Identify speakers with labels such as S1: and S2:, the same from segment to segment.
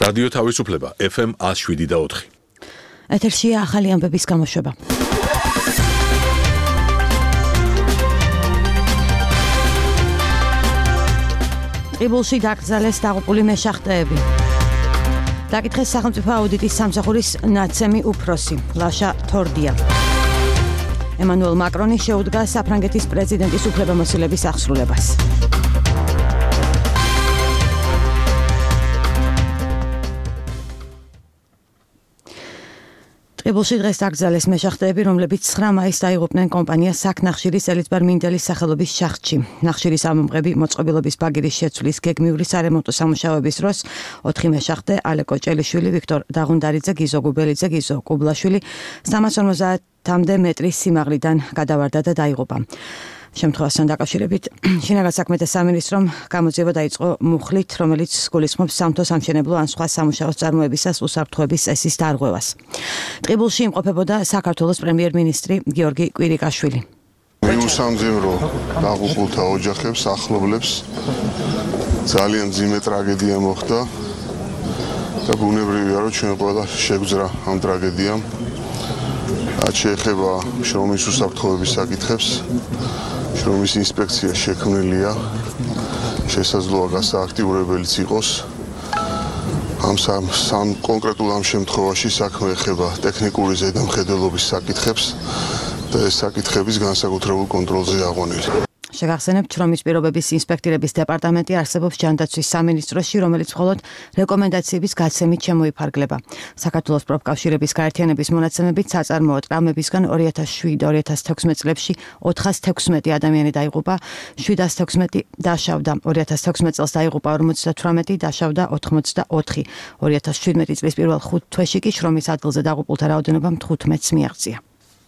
S1: რადიო თავისუფლება FM 107.4.
S2: ეთერშია ახალი ამბების გამოშვება. ტყიბულში დაკრძალეს დაღუპული მეშახტეები. დაკითხეს სახელმწიფო აუდიტის სამსახურის ნაცემი უფროსი ლაშა თორდია. ემანუელ მაკრონი შეუდგა საფრანგეთის პრეზიდენტის უფლებამოსილების აღსრულებას. ტყიბულში დღეს დაკრძალეს მეშახტეები, რომლებიც 9 მაისს დაიღუპნენ კომპანია საქნახშირის ელიზბარ მინდელის სახელობის შახტში. ნახშირის ამომღები მოწყობილობის ბაგირის შეცვლის გეგმიური სარემონტო სამუშაოების დროს 4 მეშახტე ალეკო ჭელიშვილი, ვიქტორ დაღუნდარიძე, გიზო გუბელიძე, გიზო კუბლაშვილი 350-მდე მეტრის სიმაღლიდან გადავარდა და დაიღუპა. შემთხვევასთან დაკავშირებით შინაგან საქმეთა სამინისტრომ გამოძიება დაიწყო მუხლით, რომელიც გულისხმობს სამთო სამშენებლო ან სხვა სამუშაოს წარმოებისას უსაფრთხოების წესის დარღვევას. ტყიბულში იმყოფებოდა საქართველოს პრემიერ-მინისტრი გიორგი კვირიკაშვილი.
S3: მიუსამძიმრო დაღუპულთა ოჯახებს, ახლობლებს ძალიან მძიმე ტრაგედია მოხდა და ბუნებრივია, რომ ჩვენ ყველა შეგვძრა ამ ტრაგედიამ. რაც შეეხება შრომის უსაფრთხოების საკითხებს, შრომის ინსპექცია შექმნილია, შესაძლოა გასააქტიურებელიც იყოს. ამ კონკრეტულ ამ შემთხვევაში საქმე ეხება ტექნიკური ზედამხედველობის საკითხებს და ეს საკითხების განსაკუთრებულ კონტროლზე აღვანილი.
S2: შეგახსენებთ, შრომის პირობების ინსპექტირების დეპარტამენტი არსებობს ჯანდაცვის სამინისტროში, რომელიც მხოლოდ რეკომენდაციების გაცემით შემოიფარგლება. საქართველოს პროფკავშირების გაერთიანების მონაცემებით საწარმოო ტრავმებისგან 2007-2016 წლებში 416 ადამიანი დაიღუპა, 716 დაშავდა, 2016 წელს დაიღუპა 58, დაშავდა 84. 2017 წლის პირველ 5 თვეში კი შრომის ადგილზე დაღუპულთა რაოდენობა 15-ს მიაღწია.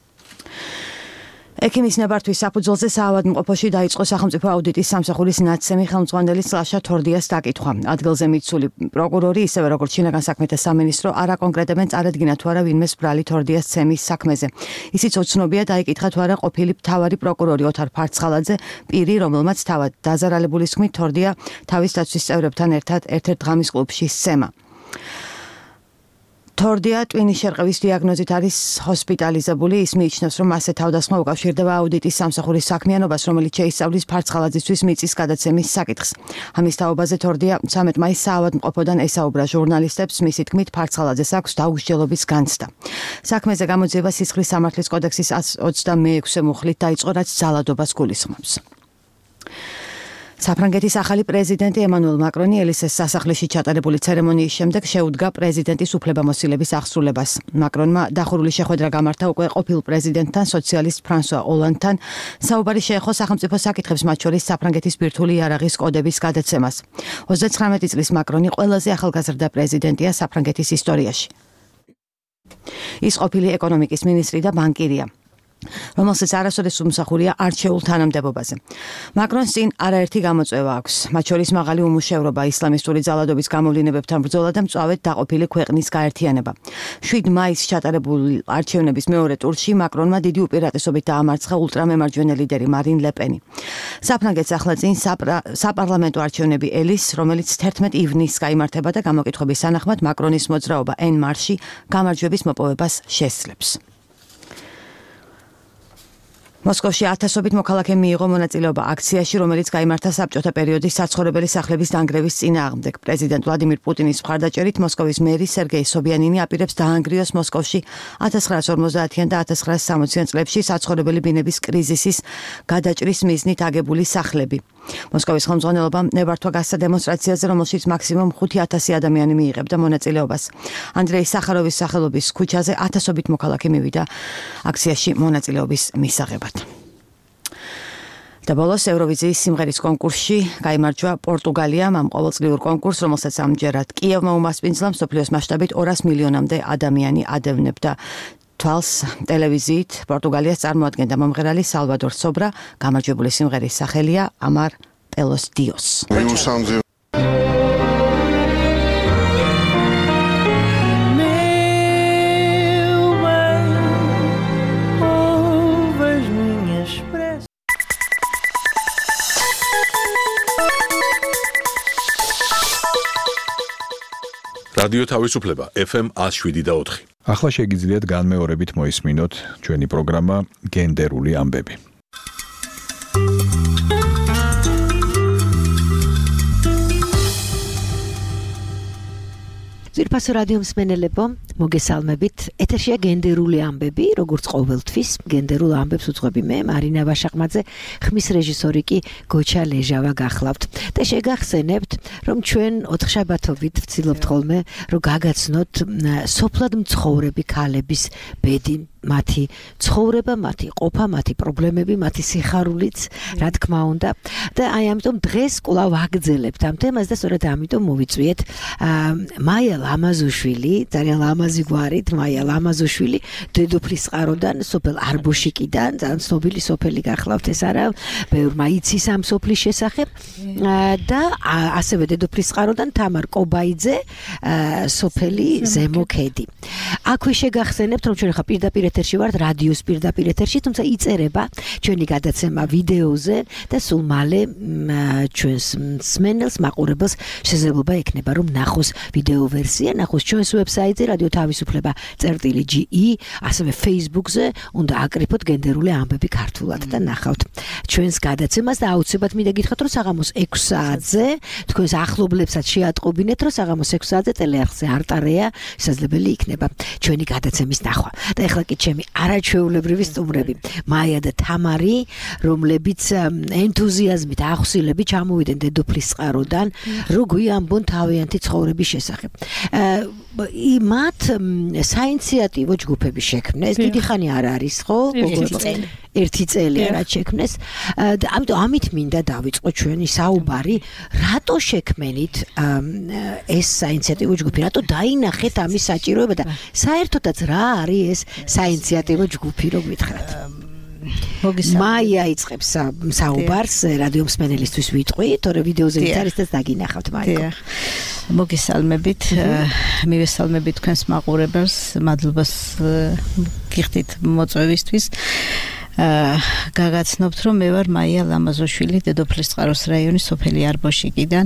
S2: ექიმის ნებართვის საფუძველზე საავადმყოფოში დაიწყო სახელმწიფო აუდიტის სამსახურის ნაცემი ხელმძღვანელის ლაშა თორდიას დაკითხვა. ადგილზე მიცული პროკურორი, ისევე როგორც შინაგან საქმეთა სამინისტრო, არ აკონკრეტებენ წარადგინა თუ არა ვინმე სბრალი თორდიას ცემის საქმეზე. ისიც უცნობია, დაიკითხა თუ არა ყოფილი მთავარი პროკურორი ოთარ ფარცხალაძე, პირი, რომელმაც თავად დაზარალებულის თქმით თორდია თავის დაცვის წევრებთან ერთად ერთ-ერთ ღამის კლუბში სცემა. თორდია ტვინის შერყევის დიაგნოზით არის ჰოსპიტალიზებული. ის მიიჩნევს, რომ მასზე თავდასხმა უკავშირდება აუდიტის სამსახურის საქმიანობას, რომელიც შეისწავლის ფარცხალაძისთვის მიწის გადაცემის საკითხს. ამის თაობაზე თორდია 13 მაისს საავადმყოფოდან ესაუბრა ჟურნალისტებს, მისი თქმით ფარცხალაძეს აქვს დაუსჯელობის განცდა. საქმეზე გამოძიება სისხლის სამართლის კოდექსის 126 მუხლით დაიწყო, რაც ძალადობას გულისხმობს. საფრანგეთის ახალი პრეზიდენტი ემანუელ მაკრონი ელისეს სასახლეში ჩატარებული ცერემონიის შემდეგ შეუდგა პრეზიდენტის უფლებამოსილების აღსრულებას. მაკრონმა დახურული შეხვედრა გამართა უკვე ყოფილ პრეზიდენტთან, სოციალისტ ფრანსუა ოლანდთან. საუბარი შეეხო სახელმწიფო საკითხებს, მათ შორის საფრანგეთის ბირთვული იარაღის კოდების გადაცემას. 39 წლის მაკრონი ყველაზე ახალგაზრდა პრეზიდენტია საფრანგეთის ისტორიაში. ის ყოფილი ეკონომიკის მინისტრი და ბანკირია, რომელსაც არასოდეს უმსახურია არჩეულ თანამდებობაზე. მაკრონს წინ არაერთი გამოწვევა აქვს, მათ შორის მაღალი უმუშევრობა, ისლამისტური ძალადობის გამოვლინებებთან ბრძოლა და მწვავედ დაყოფილი ქვეყნის გაერთიანება. 7 მაისს ჩატარებული არჩევნების მეორე ტურში მაკრონმა დიდი უპირატესობით დაამარცხა ულტრამემარჯვენე ლიდერი მარინ ლეპენი. საფრანგეთს ახლა წინ საპარლამენტო არჩევნები ელის, რომელიც 11 ივნისს გაიმართება და გამოკითხების სანახმად მაკრონის მოძრაობა En Marche გამარჯვების მოპოვებას შესძლებს. მოსკოვში 1000-ობით მოქალაქე მიიღო მონაწილეობა აქციაში, რომელიც გაიმართა საბჭოთა პერიოდის საცხოვრებელი სახლების დანგრევის წინააღმდეგ. პრეზიდენტ ვლადიმირ პუტინის მხარდაჭერით მოსკოვის მერი სერგეი სობიანინი აპირებს დაანგრიოს მოსკოვში 1950-იან და 1960-იან წლებში საცხოვრებელი ბინების კრიზისის გადაჭრის მიზნით აგებული სახლები. მოსკოვის ხელმძღვანელობამ ნებართვა გასცა დემონსტრაციაზე, რომელშიც მაქსიმუმ 5000 ადამიანი მიიღებდა მონაწილეობას. ანდრეი სახაროვის სახელობის ქუჩაზე 1000-ობით მოქალაქე მივიდა აქციაში მონაწილეობის მისაღებად. და ბოლოს ევროვიზიის სიმღერის კონკურსში გაიმარჯვა პორტუგალიამ ამ ყოველწლიურ კონკურსს, რომელსაც ამჯერად კიევმა უმასპინძლა. მსოფლიოს მასშტაბით 200 მილიონამდე ადამიანი ადევნებდა თვალს ტელევიზიით. პორტუგალიას წარმოადგენდა მომღერალი სალვადორ სობრა. გამარჯვებული სიმღერის სახელია Amar pelos Dios.
S1: რადიო თავისუფლება FM 107.4.
S4: ახლა შეგიძლიათ განმეორებით მოისმინოთ ჩვენი პროგრამა გენდერული ამბები.
S5: ძვირფასო რადიო მსმენელებო, მოგესალმებით. ეთერშია გენდერული ამბები, როგორც ყოველთვის. გენდერულ ამბებს უძღვები მე, მარინა ვაშაყმაძე, ხმის რეჟისორი კი გოჩა ლეჟავა გახლავთ. და შეგახსენებთ, რომ ჩვენ ოთხშაბათობით ვცდილობთ ხოლმე, რომ გაგაცნოთ სოფლად მცხოვრები ქალების ბედი, მათი ცხოვრება, მათი ყოფა, მათი პრობლემები, მათი სიხარულიც, რა თქმა უნდა. და აი ამიტომ დღეს კვლავ ვაგრძელებთ ამ თემას და სწორედ ამიტომ მოვიწვიეთ მაია ლამაზუშვილი, ძალიან ლამაზი გვარით, მაია ლამაზუშვილი, დედოფლის წყაროდან, სოფელ არბოშიკიდან, ძალიან ცნობილი სოფელი გახლავთ ეს არა, ბევრმა იცის ამ სოფლის შესახებ და ასევე დედოფლის წყაროდან თამარ კობაიძე, სოფელი ზემო ქედი. აქვე შეგახსენებთ, რომ ჩვენ ხა პირდაპირ ეთერში ვართ, რადიოს პირდაპირ ეთერში, თუმცა იწერება ჩვენი გადაცემა ვიდეოზე და სულ მალე ჩვენს მსმენელს, მაყურებელს შესაძლებლობა ექნება, რომ ნახოს ვიდეო ვერსია, ნახოს ჩვენს ვებსაიტზე radio-tavisufleba.ge, ასევე Facebook-ზე, უნდა აკრიფოთ გენდერული ამბები ქართულად და ნახავთ ჩვენს გადაცემას და აუცილებლად მინდა გითხრათ, რომ საღამოს 6 საათზე თქვენს ახლობლებსაც შეატყობინეთ, რომ საღამოს 6 საათზე ტელეარხზე არტარეა შესაძლებელი იქნება ჩვენი გადაცემის ნახვა. და ეხლა კი ჩემი არაჩვეულებრივი სტუმრები, მაია და თამარი, რომლებიც ენთუზიაზმით, ახსილებით ჩამოვიდნენ დედოფლის წყაროდან, რო გვიამბონ თავიანთი ცხოვრების შესახებ. მათ საინიციატივო ჯგუფები შექმნეს, დიდი ხანი არ არის, ხო? ერთი წელი რაც შექმნეს. ამიტომ ამით მინდა დავიწყო ჩვენი საუბარი, რატო შექმნით ეს საინიციატივო ჯგუფი, რატო დაინახეთ ამის საჭიროება და საერთოდაც რა არის ეს საინიციატივო ჯგუფი, რო გითხრათ? მაია იწყებს საუბარს, რადიო მსმენელისთვის ვიტყვი, თორე ვიდეოზე ვით არის და დაგინახავთ მაიკო.
S6: მოგესალმებით, მივესალმებით თქვენს მაყურებელს, მადლობას გიხდით მოწვევისთვის. გაგაცნობთ, რომ მე ვარ მაია ლამაზოშვილი, დედოფლის წყაროს რაიონის სოფელი არბოშიკიდან,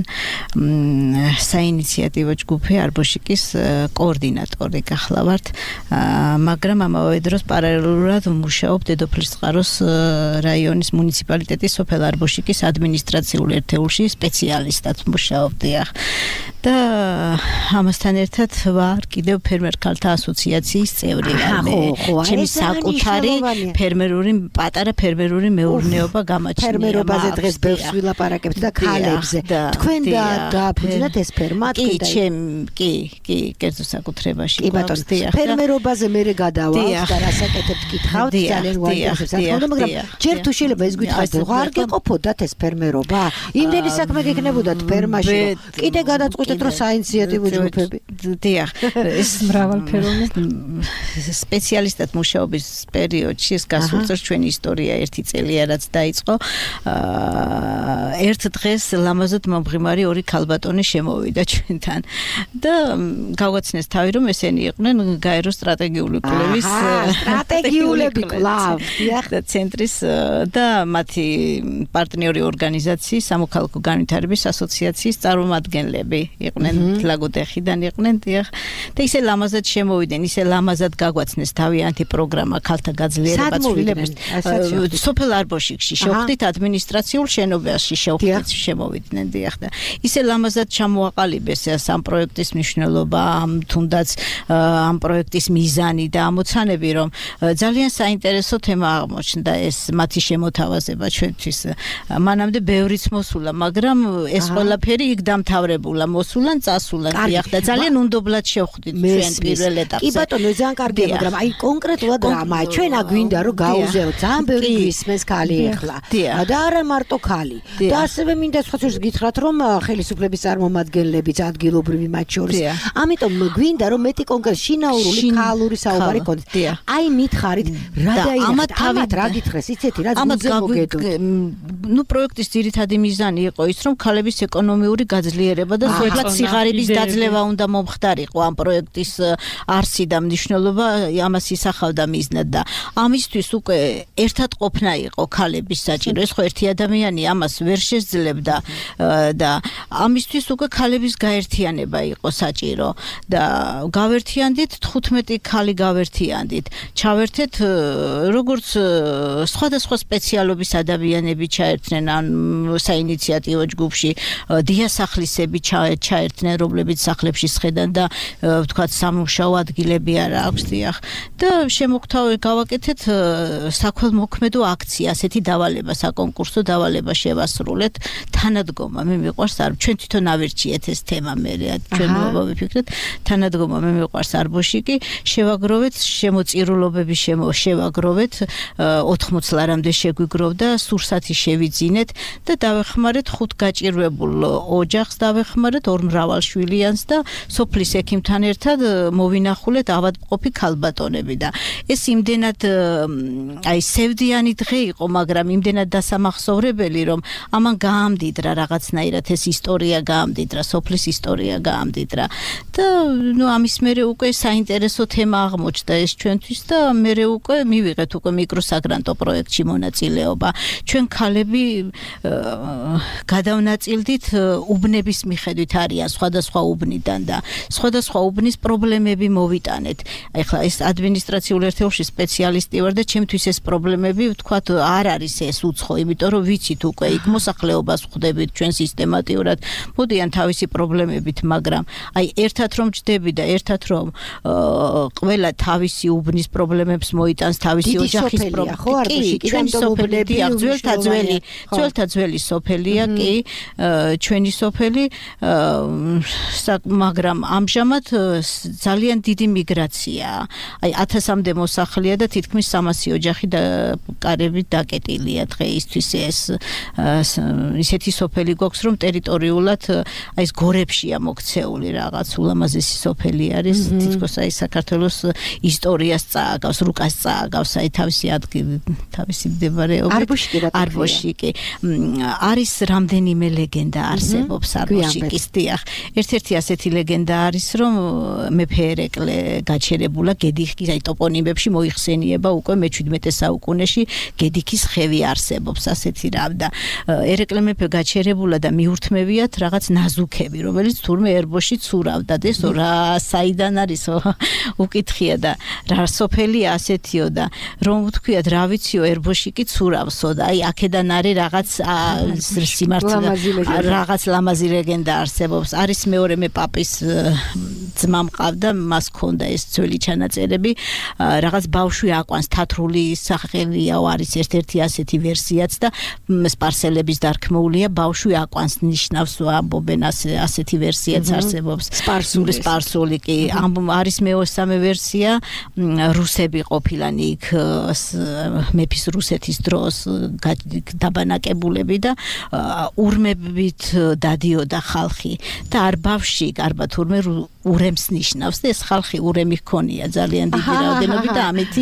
S6: საინიციატივო ჯგუფი არბოშიკის კოორდინატორი გახლავართ, მაგრამ ამავე დროს პარალელურად ვმუშაობ დედოფლის წყაროს რაიონის მუნიციპალიტეტის სოფელ არბოშიკის ადმინისტრაციულ ერთეულში სპეციალისტად ვმუშაობ, დიახ. და ამასთან ერთად ვარ კიდევ ფერმერ ქალთა ასოციაციის წევრი. ჩემი საკუთარი ფერმერული პატარა ფერმერული მეურნეობა გამაჩნია.
S5: ფერმერობაზე დღეს ბევრს ვილაპარაკებთ და ქალებზე. თქვენ დააფუძნათ ეს ფერმა?
S6: კი, კერძო საკუთრებაში.
S5: კი ბატონო, ფერმერობაზე მე გადავალთ და რასაკეთებთ გითხავთ, ძალიან ვაინტერესებს ახლა, მაგრამ ჯერ თუ შეიძლება ეს გითხარით, რომ არ გეყოფოდათ ეს ფერმერობა? იმდენი საქმე გეკნებოდათ ფერმაში, კიდე გადაწყვეტეთ, რომ საინიციატივო ჯგუფები.
S6: დიახ, ეს მრავალფეროვანი სპეციალისტად მუშაობის პერიოდში ეს გასულ წელს ჩვენი ისტორია ერთი წელია რაც დაიწყო. ერთ დღეს ლამაზად მომღიმარი ორი ქალბატონი შემოვიდა ჩვენთან და გავაცნეს თავი, რომ ესენი იყვნენ გაერო სტრატეგიული კვლევის
S5: სტრატეგიულები კვლავ,
S6: დიახ, და ცენტრის და მათი პარტნიორი ორგანიზაციის სამოქალაქო განვითარების ასოციაციის წარმომადგენლები იყვნენ, ლაგოდეხიდან იყვნენ, დიახ. და ისე ლამაზად შემოვიდნენ, ისე ლამაზად გაგვაცნეს თავიანთი პროგრამა ქალთა გაძლიერება ცვლილებებს. სოფელ არბოშიკში შევხვდით ადმინისტრაციულ შენობაში შევხვდით შემოვიდნენ, დიახ. და ისე ლამაზად ჩამოაყალიბეს ამ პროექტის მნიშვნელობა, თუნდაც ამ პროექტის მიზანი და ამოცანები, რომ ძალიან საინტერესო თემა აღმოჩნდა ეს მათი შემოთავაზება ჩვენთვის. მანამდე ბევრიც მოსულა, მაგრამ ეს ყველაფერი იქ დამთავრებულა, მოსულან, წასულან, დიახ, და ძალიან უნდობლად შევხვდით ჩვენ პირველ ეტაპზე.
S5: კი ბატონო, ძალიან კარგია, მაგრამ აი კონკრეტულად რამა, ჩვენ აგვინდა რომ გაუზეოთ, ძალიან ბევრი გვისმენს ქალი ეხლა. და არა მარტო ქალი. და ასევე მინდა სხვათა გითხრათ, რომ ხელისუფლების წარმომადგენლებიც ადგილობრივი მათ შორის. ამიტომ გვინდა რომ მეტი კონკრეტ შინაურული ქალური საუბარი გქონდეს. აი მითხარით, რა დაინახეთ, ამათ რა გითხრეს, იცით რა გუნდზე მოგედოთ.
S6: ნუ პროექტის ძირითადი მიზანი იყო ის, რომ ქალების ეკონომიური გაძლიერება და სოფლად სიღარიბის დაძლევა უნდა მომხდარიყო ამ პროექტის არსი და მნიშვნელობა ამას ისახავდა მიზნად და ამისთვის უკვე ერთად ყოფნა იყო ქალების საჭირო. ეს ხო ერთი ადამიანი ამას ვერ შეძლებდა და ამისთვის უკვე ქალების გაერთიანება იყო საჭირო და გავერთიანდით 15 ქალი გავერთიანდით. ჩავერთეთ როგორც სხვადასხვა სპეციალობის ადამიანები ჩაერთნენ ან საინიციატივო ჯგუფში დიასახლისები ჩაერთნენ, რომლებიც სახლებში სხედან და ვთქვათ სამუშაო ადგილები არა აქვს დიახ და გავაკეთეთ საქველმოქმედო აქცია, ასეთი დავალება, საკონკურსო დავალება შევასრულეთ. თანადგომა მე მიყვარს არ ჩვენ თვითონ ავირჩიეთ ეს თემა მე ჩვენ მოვიფიქრეთ თანადგომა მე მიყვარს არბოშიკი შევაგროვეთ შემოწირულობები შევაგროვეთ 80 ლარამდე შეგვიგროვდა სურსათი შევიძინეთ და დავეხმარეთ 5 გაჭირვებულ ოჯახს დავეხმარეთ 2 მრავალშვილიანს და სოფლის ექიმთან ერთად მოვინახულეთ ავადმყოფი ქალბატონები და ეს იმდენად აი სევდიანი დღე იყო მაგრამ იმდენად დასამახსოვრებელი რომ ამან გაამდიდრა რაღაცნაირად ეს ისტორია გაამდიდრა სოფლის ისტორია გაამდიდრა და ნუ ამის მერე უკვე საინტერესო თემა აღმოჩნდა ეს ჩვენთვის და მერე უკვე მივიღეთ უკვე მიკროსაგრანტო პროექტში მონაწილეობა ჩვენ ქალები გადავნაწილდით უბნების მიხედვით არიან სხვადასხვა უბნიდან და სხვადასხვა უბნის პრობლემები მოვიტანეთ აი ხლა ეს ადმინისტრაციულ ერთეულში სპეციალისტი ვარ და ჩემთვის ეს პრობლემები ვთქვათ არ არის ეს უცხო იმიტომ რომ ვიცით უკვე იქ მოსახლეობას ხვდებით ჩვენ სისტემატიურად მოდიან თავისი პრობლემებით მაგრამ აი ერთად რომ ჯდები და ერთად რომ ყველა თავისი უბნის პრობლემებს მოიტანს თავისი ოჯახის პრობლემები ჩვენი სოფელი ძველთა ძველი სოფელია კი ჩვენი სოფელი მაგრამ ამჟამად ძალიან დიდი მიგრაციაა აი 1000-მდე მოსახლეა და თითქმის 300 ოჯახი და კარებით დაკეტილია დღეისთვის ეს ისეთი სოფელი გვაქვს რომ ტერიტორიულად აი ეს გორებშია მოქცეული რაღაც ულამაზესი სოფელი არის თითქოს აი საქართველოს ისტორიას წააგავს რუკას წააგავს აი თავისი ადგილი თავისი მდებარეობით არბოშიკი არის რამდენიმე ლეგენდა არსებობს არბოშიკის დიახ ერთ-ერთი ასეთი ლეგენდა არის რომ მეფე ერეკლე გაჩერებულა გედიხის აი ტოპონიმებში მოიხსენიება უკვე მე-17 საუკუნეში გედიქის ხევი არსებობს ასეთი რამ და ერეკლე მეფე გაჩერებულა და მიურთმევიათ რაღაც ნაზუქები რომელიც თურმე ერბოში ცურავდა და ესო რა საიდან არისო უკითხია და რა სოფელია ასეთიო და რომ ვთქვიათ რა ვიციო ერბოში კი ცურავსო და აი აქედან არის რაღაც სიმართლე რაღაც ლამაზი ლეგენდა არსებობს არის მეორე მე პაპის ძმა მყავდა მას ქონდა ეს ძველი ჩანაწერები რაღაც ბავშვი აკვანს თათრული სახელიაო არის ერთ-ერთი ასეთი ვერსიაც და სპარსელების დარქმეულია ბავშვი აკვანს ნიშნავს ამბობენ ასეთი ვერსიაც არსებობს სპარსული კი არის მეოსამე ვერსია რუსები ყოფილან იქ მეფის რუსეთის დროს დაბანაკებულები და ურმებით დადიოდა ხალხი და არ ბავშვი გარბათ ურმე ურემს ნიშნავს და ეს ხალხი ურემი ჰქონია ძალიან დიდი რაოდენობით და ამითი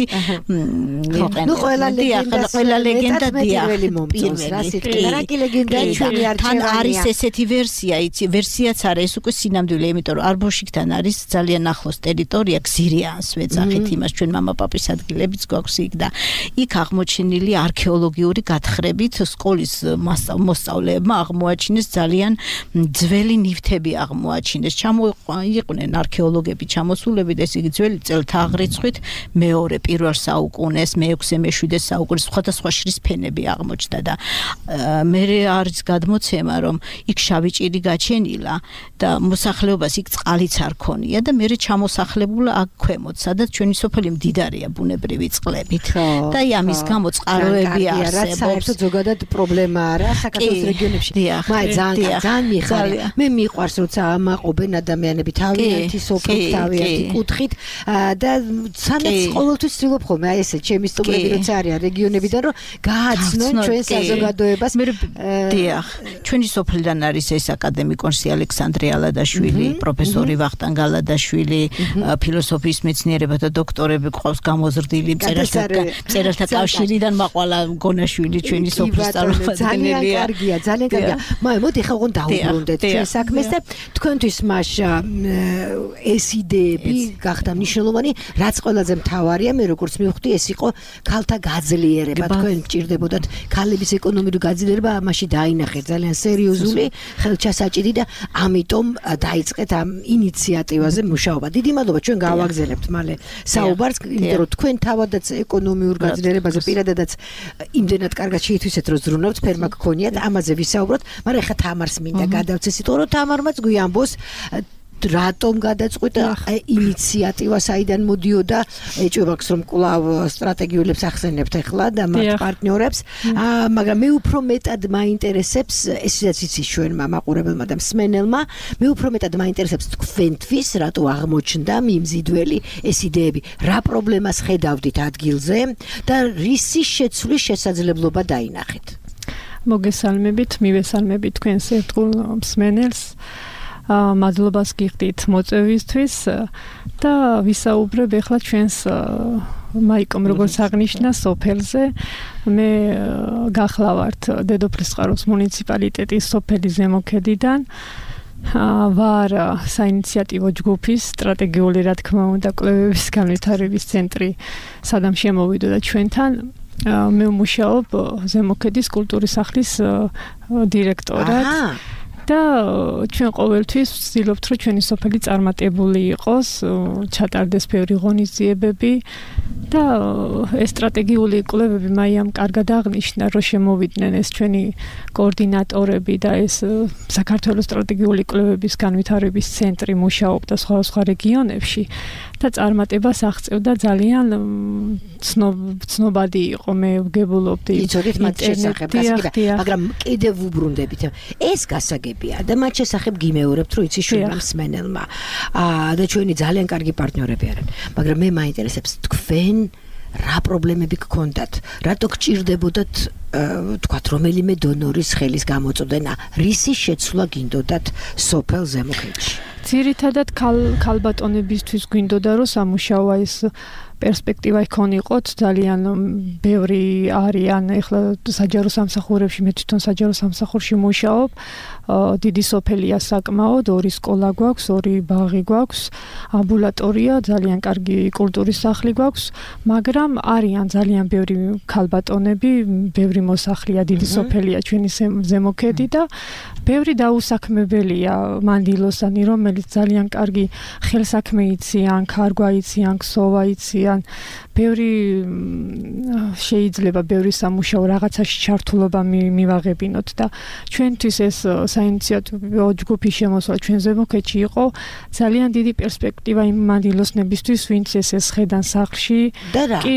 S5: ნუ ყველა ლეგენდა პირველი მომწონს რა სიტყვა რა კი ლეგენდა ჩვენი არჩევანია
S6: თან არის ესეთი ვერსია იცი ვერსიაც არა ეს უკვე სინამდვილე იმიტომ რომ არბოშიკთან არის ძალიან ახლოს ტერიტორია გზირიანს ვეძახით იმას ჩვენ მამაპაპის ადგილებიც გვაქვს იქ და იქ აღმოჩენილი არქეოლოგიური გათხრებით სკოლის მოსწავლეებმა აღმოაჩინეს ძალიან ძველი ნივთები აღმოაჩინეს იყვნენ არქეოლოგები ჩამოსულები და ეს იგი ძველი წელთა აღრიცხვით მეორე პირველ საუკუნეს მე-6 მე-7 საუკუნეს სხვადასხვა შრის ფენები აღმოჩნდა და მე არის გადმოცემა რომ იქ შავი ჭირი გაჩენილა და მოსახლეობას იქ წყალიც არ ქონია და მე ჩამოსახლებულა აქ ქვემოთ სადაც ჩვენი სოფელი მდიდარია ბუნებრივი წყლებით და აი ამის გამო წყაროები არსებობს
S5: საერთოდ ზოგადად პრობლემაა რა საქართველოს რეგიონებში მაგრამ ძალიან მიხარია მე მიყვარს როცა ამაყობენ ადამიანები თავიანთი სოფლის თავიანთი კუთხით და სანაც ყოველთვის ვცდილობ ხოლმე აი ესე ჩემი სტუმრები როცა არიან რეგიონებიდან რომ გააცნონ ჩვენ საზოგადოებას
S6: დიახ ჩვენი სოფლიდან არის ეს აკადემიკოსი ალექსანდრე ალადაშვილი პროფესორი ვახტანგ ალადაშვილი ფილოსოფიის მეცნიერებათა დოქტორები ყავს გამოზრდილი მწერალთა კავშირიდან მაყვალა გონაშვილი ჩვენი სოფლის წარმომადგენელია
S5: ძალიან კარგია მოდი ხა უგონ დაუბრუნდეთ ჩვენ საქმეს და თქვენთვის მაშა ეს იდეები გახდა მნიშვნელოვანი რაც ყველაზე მთავარია მე როგორც მივხვდი ეს იყო ქალთა გაძლიერება თქვენ გჭირდებოდათ ქალების ეკონომიკური გაძლიერება ამაში დაინახეთ ძალიან სერიოზული ხელჩასაჭირი და ამიტომ დაიწყეთ ამ ინიციატივაზე მუშაობა. დიდი მადლობა ჩვენ გავაგზავნებთ მალე საუბარს, იმიტომ რომ თქვენ თავადაც ეკონომიურ გაძლიერებაზე პირადადაც იმდენად კარგად შეითვისეთ რომ ზრუნავთ ფერმა გქონიათ ამაზე ვისაუბროთ, მაგრამ ეხლა თამარს მინდა გადავცე სიტყვა რომ თამარმაც გვიამბოს რატომ გადაწყვიტა ინიციატივა საიდან მოდიოდა ეჭვებს რომ კვლავ სტრატეგიულებს ახსენებთ ახლა და მათ პარტნიორებს მაგრამ მე უფრო მეტად მაინტერესებს ესაც იცის ჩვენმა მაყურებელმა და მსმენელმა მე უფრო მეტად მაინტერესებს თქვენთვის რატო აღმოჩნდა მიმზიდველი ეს იდეები რა პრობლემას ხედავდით ადგილზე და რისი შეცვლის შესაძლებლობა დაინახეთ
S7: მოგესალმებით მივესალმებით თქვენს ერთგულ მსმენელს მადლობას გიხდით მოწვევისთვის და ვისაუბრებ ახლა ჩვენს მაიკომ როგორც აღნიშნა სოფელზე მე გახლავართ დედოფლისწყაროს მუნიციპალიტეტის სოფელი ზემოქედიდან ვარ საინიციატივო ჯგუფის სტრატეგიული რა თქმა უნდა კვლევების განვითარების ცენტრი სადამ შემოვიდო და ჩვენთან მე ვმუშაობ ზემოქედის კულტურის სახლის დირექტორად და ჩვენ ყოველთვის ვცდილობთ რომ ჩვენი სოფელი წარმატებული იყოს, ჩატარდეს ბევრი ღონისძიებები და ეს სტრატეგიული კვლევები მაიამ კარგად აღნიშნა რომ შემოვიდნენ ეს ჩვენი კოორდინატორები და ეს საქართველოს სტრატეგიული კვლევების განვითარების ცენტრი მუშაობდა სხვადასხვა რეგიონებში და წარმატებას აღწევდა ძალიან ცნობადი იყო მე ვგებულობდი
S5: იცოდით მათ შესახებ მაგრამ კიდევ ვუბრუნდებით ეს გასაგებია და მათ შესახებ გიმეორებთ რომ იცი შუა მსმენელმა და ჩვენი ძალიან კარგი პარტნიორები არიან მაგრამ მე მაინტერესებს თქვენ რა პრობლემები გქონდათ რატო გჭირდებოდათ თქვათ რომელიმე დონორის ხელის გამოწოდენა რისი შეცვლა გინდოდათ სოფელ ზემოქედში
S7: ძირითადად ქალბატონებისთვის გვინდოდა რომ სამუშაო ეს პერსპექტივა იქონიყოთ ძალიან ბევრი არიან ეხლა საჯარო სამსახურებში მე თვითონ საჯარო სამსახურში მუშაობ დიდი სოფელია საკმაოდ 2 სკოლა გვაქვს 2 ბაღი გვაქვს ამბულატორია ძალიან კარგი კულტურის სახლი გვაქვს მაგრამ არიან ძალიან ბევრი ქალბატონები ბევრი მოსახლეა დიდი სოფელია ჩვენი ზემოქედი და ბევრი დაუსაქმებელია მანდილოსანი რომელიც ძალიან კარგი ხელსაქმე იციან ქარგვა იციან ქსოვა იციან ბევრი შეიძლება ბევრი სამუშაო რაღაცაში ჩართულობა მივაღებინოთ და ჩვენთვის ეს საინიციატივო ჯგუფის შემოსვლა ჩვენ ზემოქედში იყო ძალიან დიდი პერსპექტივა იმ მანდილოსნებისთვის ვინც ეს ხედან სახლში
S5: კი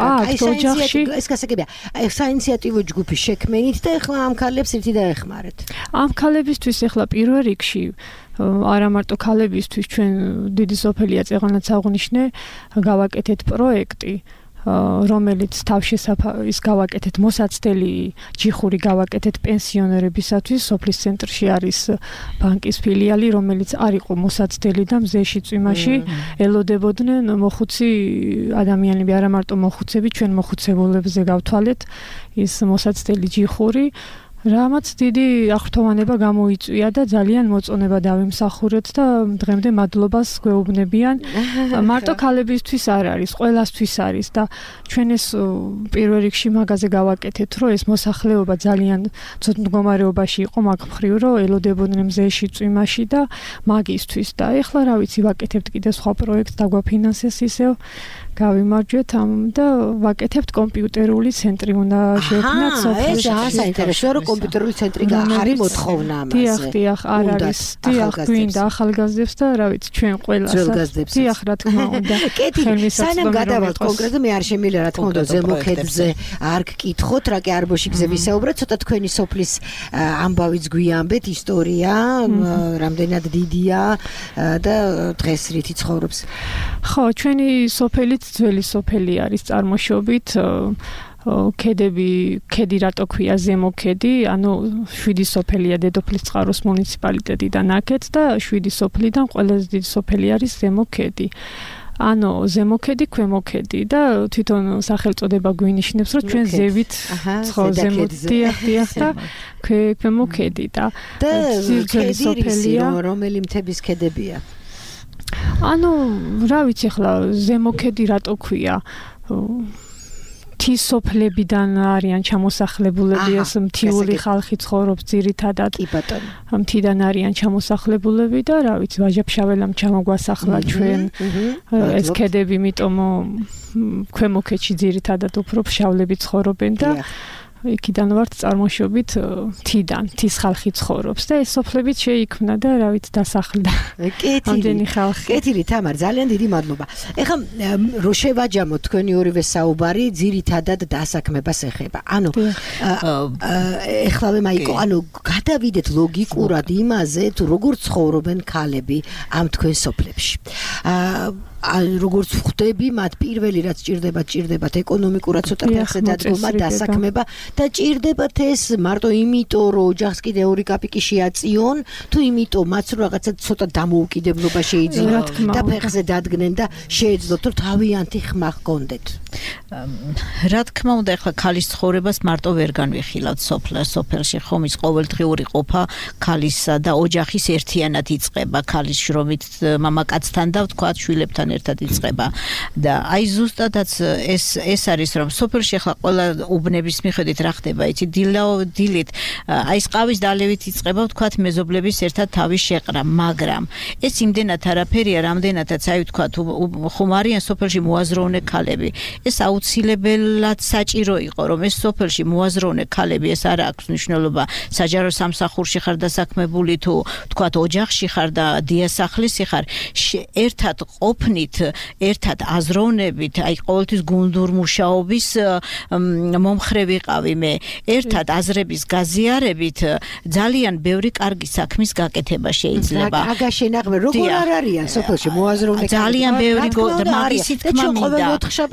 S5: ეს გასაგებია საინიციატივო ჯგუფის შექმნით და ახლა ამ ქალებს ერთი დაეხმარეთ
S7: ამ ქალებისთვის ახლა პირველ რიგში არა მარტო ქალებისთვის ჩვენ დიდი სოფელია წეღანაც აღნიშნე გავაკეთეთ პროექტი რომელიც თავშესაფრის გავაკეთეთ მოსაცდელი ჯიხური გავაკეთეთ პენსიონერებისათვის სოფლის ცენტრში არის ბანკის ფილიალი რომელიც არ იყო მოსაცდელი და მზეში წვიმაში ელოდებოდნენ მოხუცი ადამიანები არა მარტო მოხუცები ჩვენ მოხუცებულებზე გავთვალეთ ის მოსაცდელი ჯიხური რამაც დიდი აღფრთოვანება გამოიწვია და ძალიან მოწონება დავიმსახურეთ და დღემდე მადლობას გვეუბნებიან მარტო ქალებისთვის არ არის ყველასთვის არის და ჩვენ ეს პირველ რიგში მაგაზე გავაკეთეთ რომ ეს მოსახლეობა ძალიან ცუდ მდგომარეობაში იყო მაგ მხრივ რომ ელოდებოდნენ მზეში წვიმაში და მაგისთვის და ეხლა რა ვიცი ვაკეთებთ კიდე სხვა პროექტს დაგვაფინანსეს ისევ გავიმარჯვეთ და ვაკეთებთ კომპიუტერული ცენტრი უნდა შევქმნათ სოფელში.
S5: ეს საინტერესოა რომ კომპიუტერული ცენტრი არის მოთხოვნა ამაზე.
S7: დიახ, არ არის. დიახ, გვინდა ახალგაზრდებს და რა ვიცი, ჩვენ ყველასაც. დიახ, რა თქმა უნდა.
S5: კეთი, სანამ გადავალთ კონკრეტულად მე არ შემიძლია რა თქმა უნდა ზემოქედზე არ გკითხოთ, რა კი არბოშიკზე ვისაუბრეთ, ცოტა თქვენი სოფლის ამბავიც გვიამბეთ, ისტორია, რამდენად დიდია და დღეს რითი ცხოვრობს.
S7: ხო, ჩვენი სოფელი ძველი სოფელი არის წარმოშობით ქედი რატო ქვია ზემოქედი ანუ 7 სოფელია დედოფლისწყაროს მუნიციპალიტეტიდან აქეთ და 7 სოფლიდან ყველაზე დიდი სოფელი არის ზემოქედი ანუ ზემოქედი ქვემოქედი და თვითონ სახელწოდება გვინიშნებს რომ ჩვენ ზევით ზემოდიახ და ქვემოქედი და
S5: ძველი სოფელია რომელი მთების ქედებია
S7: ანუ რა ვიცი ახლა ზემოქედი რატო ქვია მთის სოფლებიდან არიან ჩამოსახლებულები, ეს მთიული ხალხი ცხოვრობს ძირითადად.
S5: კი ბატონო.
S7: მთიდან არიან ჩამოსახლებულები და რა ვიცი, ვაჟა-ფშაველამ ჩამოგვასახლა ჩვენ ეს ქედები, იმიტომ ქვემოქედში ძირითადად უფრო ფშავლები ცხოვრობენ და იქიდან ვართ წარმოშობით მთის ხალხი ცხოვრობს და ეს სოფლებიც შეიქმნა და რა ვიცი დასახლდა. ამდენი ხალხი.
S5: კეთილი თამარ, ძალიან დიდი მადლობა. ეხლა რო შევაჯამოთ თქვენი ორივე საუბარი ძირითადად დასაქმებას ეხება. ანუ ეხლავე მაიკო, ანუ გადავიდეთ ლოგიკურად იმაზე, თუ როგორ ცხოვრობენ ქალები ამ თქვენ სოფლებში. როგორც ვხვდები, მათ პირველი რაც ჭირდებათ ეკონომიკურად ცოტა ფეხზე დადგომა, დასაქმება და ჭირდებათ ეს მარტო იმიტომ, რომ ოჯახს კიდე 2 კაპიკი შეაწიონ, თუ იმიტომ მათ რომ რაღაცა ცოტა დამოუკიდებლობა შეიძლება და ფეხზე დადგნენ და შეეძლოთ რომ თავიანთი ხმა ჰქონდეთ.
S6: რა თქმა უნდა, ახლა ქალის ცხოვრებას მარტო ვერ განვიხილავთ სოფელში, ხომ ის ყოველდღიური ყოფა ქალისა და ოჯახის ერთიანად იწყება, ქალის შრომით მამაკაცთან და თქვა შვილებთან ერთად იწყება და აი ზუსტადაც ეს არის რომ სოფელში ახლა ყველა უბნების მიხედვით რა ხდება, იცი დილით აი ყავის დალევით იწყება თქვა მეზობლების ერთად თავის შეყრა, მაგრამ ეს იმდენად არაფერია, რამდენადაც აი თქვა ხომ არიან სოფელში მოაზროვნე ქალები. ეს აუცილებლად საჭირო იყო, რომ ეს სოფელში მოაზროვნე ქალები, ეს არ აქვს მნიშვნელობა საჯარო სამსახურში ხარ დასაქმებული თუ თქვა ოჯახში ხარ და დიასახლისი ხარ, ერთად ყოფნით, ერთად აზროვნებით, აი ყოველთვის გუნდურ მუშაობის მომხრე ვიყავი მე, ერთად აზრების გაზიარებით ძალიან ბევრი კარგი საქმის გაკეთება შეიძლება.
S5: აგაშენაღმე როგორ არ არიან სოფელში მოაზროვნე ქალები?
S6: ძალიან ბევრი მაგისი თქმა მინდა.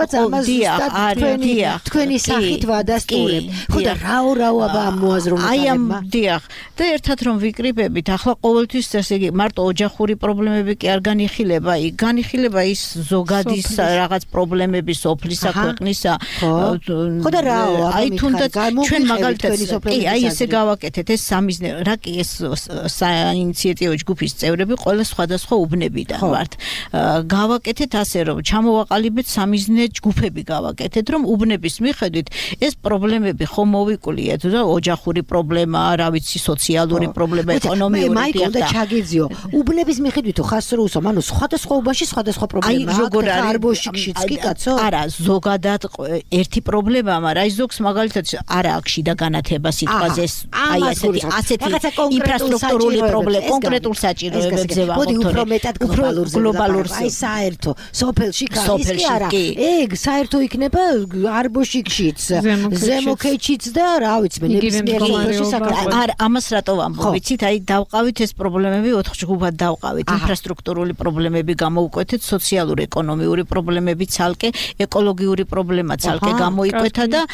S5: თქვენი სახით ვადასტურებ. ხო და რაო აბა მოაზროვნე ქალებმა.
S6: დიახ. და ერთად რომ ვიკრიბებით, ახლა ყოველთვის ესე იგი მარტო ოჯახური პრობლემები კი არ განიხილება, განიხილება ის ზოგადის რაღაც პრობლემები სოფლისა, ქვეყნისა.
S5: ხო და რაო აბა
S6: აი თუნდაც ჩვენ მაგალითად აი ესე გავაკეთეთ ეს სამიზნე, რა კი ეს საინიციატივო ჯგუფის წევრები ყველა სხვადასხვა უბნებიდან ვართ. გავაკეთეთ ასე რომ ჩამოვაყალიბეთ სამიზნე ჯგუფები გავაკეთეთ, რომ უბნების მიხედვით ეს პრობლემები ხომ მოვიკულიეთ და ოჯახური პრობლემა, რა ვიცი, სოციალური პრობლემა, ეკონომიური
S5: მაიკო და ჩაგეძიო. უბნების მიხედვით ხას რო უსვამ, ანუ სხვადასხვა უბანში სხვადასხვა პრობლემაა.
S6: აი როგორ არის
S5: არბოშიკშიც კი კაცო?
S6: არა, ზოგადად ერთი პრობლემაა, მაგრამ აი ზოგს მაგალითად არა აქვს შიდა განათება სიტყვაზე, აი ასეთი ინფრასტრუქტურული პრობლემა, კონკრეტულ საჭიროებებზე ვამბობ.
S5: მოდი უფრო მეტად გლობალურზე. აი საერთო სოფელში ქალის კი არა. ეგ საერთო იქნება არბოშიკშიც, ზემოქედშიც და რა ვიცი მე ნებისმიერ საქართველოში.
S6: არა, ამას რატო ვამბობ? ვიცით, აი დავყავით ეს პრობლემები 4 ჯგუფად დავყავით. ინფრასტრუქტურული პრობლემები გამოუკვეთეთ, სოციალურ-ეკონომიური პრობლემები ცალკე, ეკოლოგიური პრობლემა ცალკე გამოიკვეთა და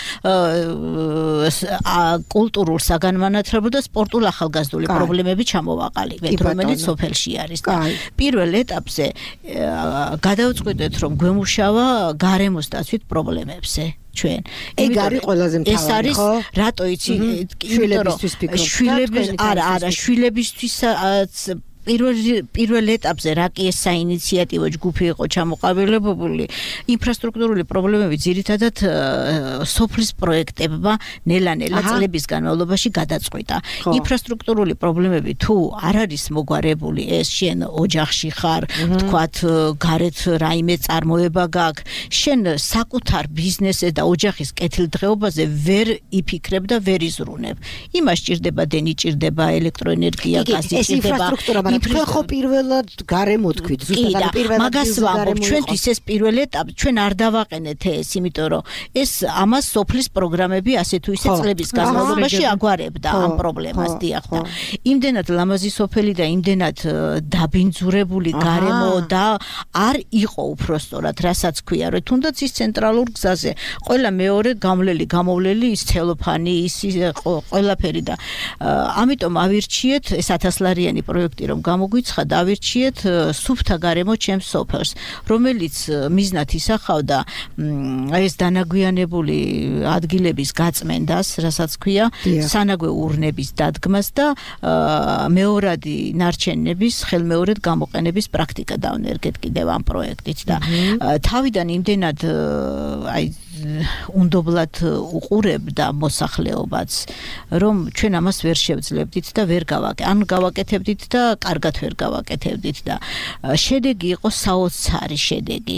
S6: კულტურულ საგანმანათლებლო და სპორტულ ახალგაზრდული პრობლემები ჩამოვაყალიბეთ, რომელიც სოფელში არის. პირველ ეტაპზე გადავწყვიტეთ, რომ გვემუშავა გარემოს დაცვით პრობლემებზე. ჩვენ.
S5: ეგ არის ყველაზე მთავარი,
S6: ეს არის, რატო იცი,
S5: შვილებისთვის ფიქრობ.
S6: შვილებისთვისაც პირველ ეტაპზე რა კი ეს საინიციატივო ჯგუფი იყო ჩამოყალიბებული, ინფრასტრუქტურული პრობლემები ძირითადად სოფლის პროექტებმა ნელა-ნელა წლების განმავლობაში გადაწყვიტა. ინფრასტრუქტურული პრობლემები თუ არ არის მოგვარებული, ეს შენ ოჯახში ხარ, თქვათ გარეთ რაიმე წარმოება გაქვს, შენ საკუთარ ბიზნესზე და ოჯახის კეთილდღეობაზე ვერ იფიქრებ და ვერ იზრუნებ. იმას ჭირდება დენი, ჭირდება ელექტროენერგია, გაზი, ჭირდება
S5: თქვენ ხო პირველად გარემო თქვით, ზუსტად პირველად
S6: მაგას ვამბობ, ჩვენთვის ეს პირველ ეტაპი, ჩვენ არ დავაყენეთ ეს, იმიტომ რომ ეს ამას სოფლის პროგრამები ასე თუ ისე წლების განმავლობაში აგვარებდა ამ პრობლემას, დიახ და იმდენად ლამაზი სოფელი და იმდენად დაბინძურებული გარემო და არ იყო უბრალოდ, რასაც ქვია, რომ თუნდაც ის ცენტრალურ გზაზე, ყველა მეორე გამოვლელი ის ცელოფანი, ის ყველაფერი და ამიტომ ავირჩიეთ ეს 1000 ლარიანი პროექტი რომ გამოგვიცხა დავირჩიეთ სუფთა გარემო ჩემს სოფელს, რომელიც მიზნად ისახავდა ეს დანაგვიანებული ადგილების გაწმენდას, რასაც ქვია, სანაგვე ურნების დადგმას და მეორადი ნარჩენების ხელმეორედ გამოყენების პრაქტიკა დავნერგეთ კიდევ ამ პროექტით და თავიდან იმდენად აი უნდობლად უყურებდა მოსახლეობაც, რომ ჩვენ ამას ვერ შევძლებდით და ვერ გავაკეთებდით და კარგად ვერ გავაკეთებდით და შედეგი იყო საოცარი შედეგი.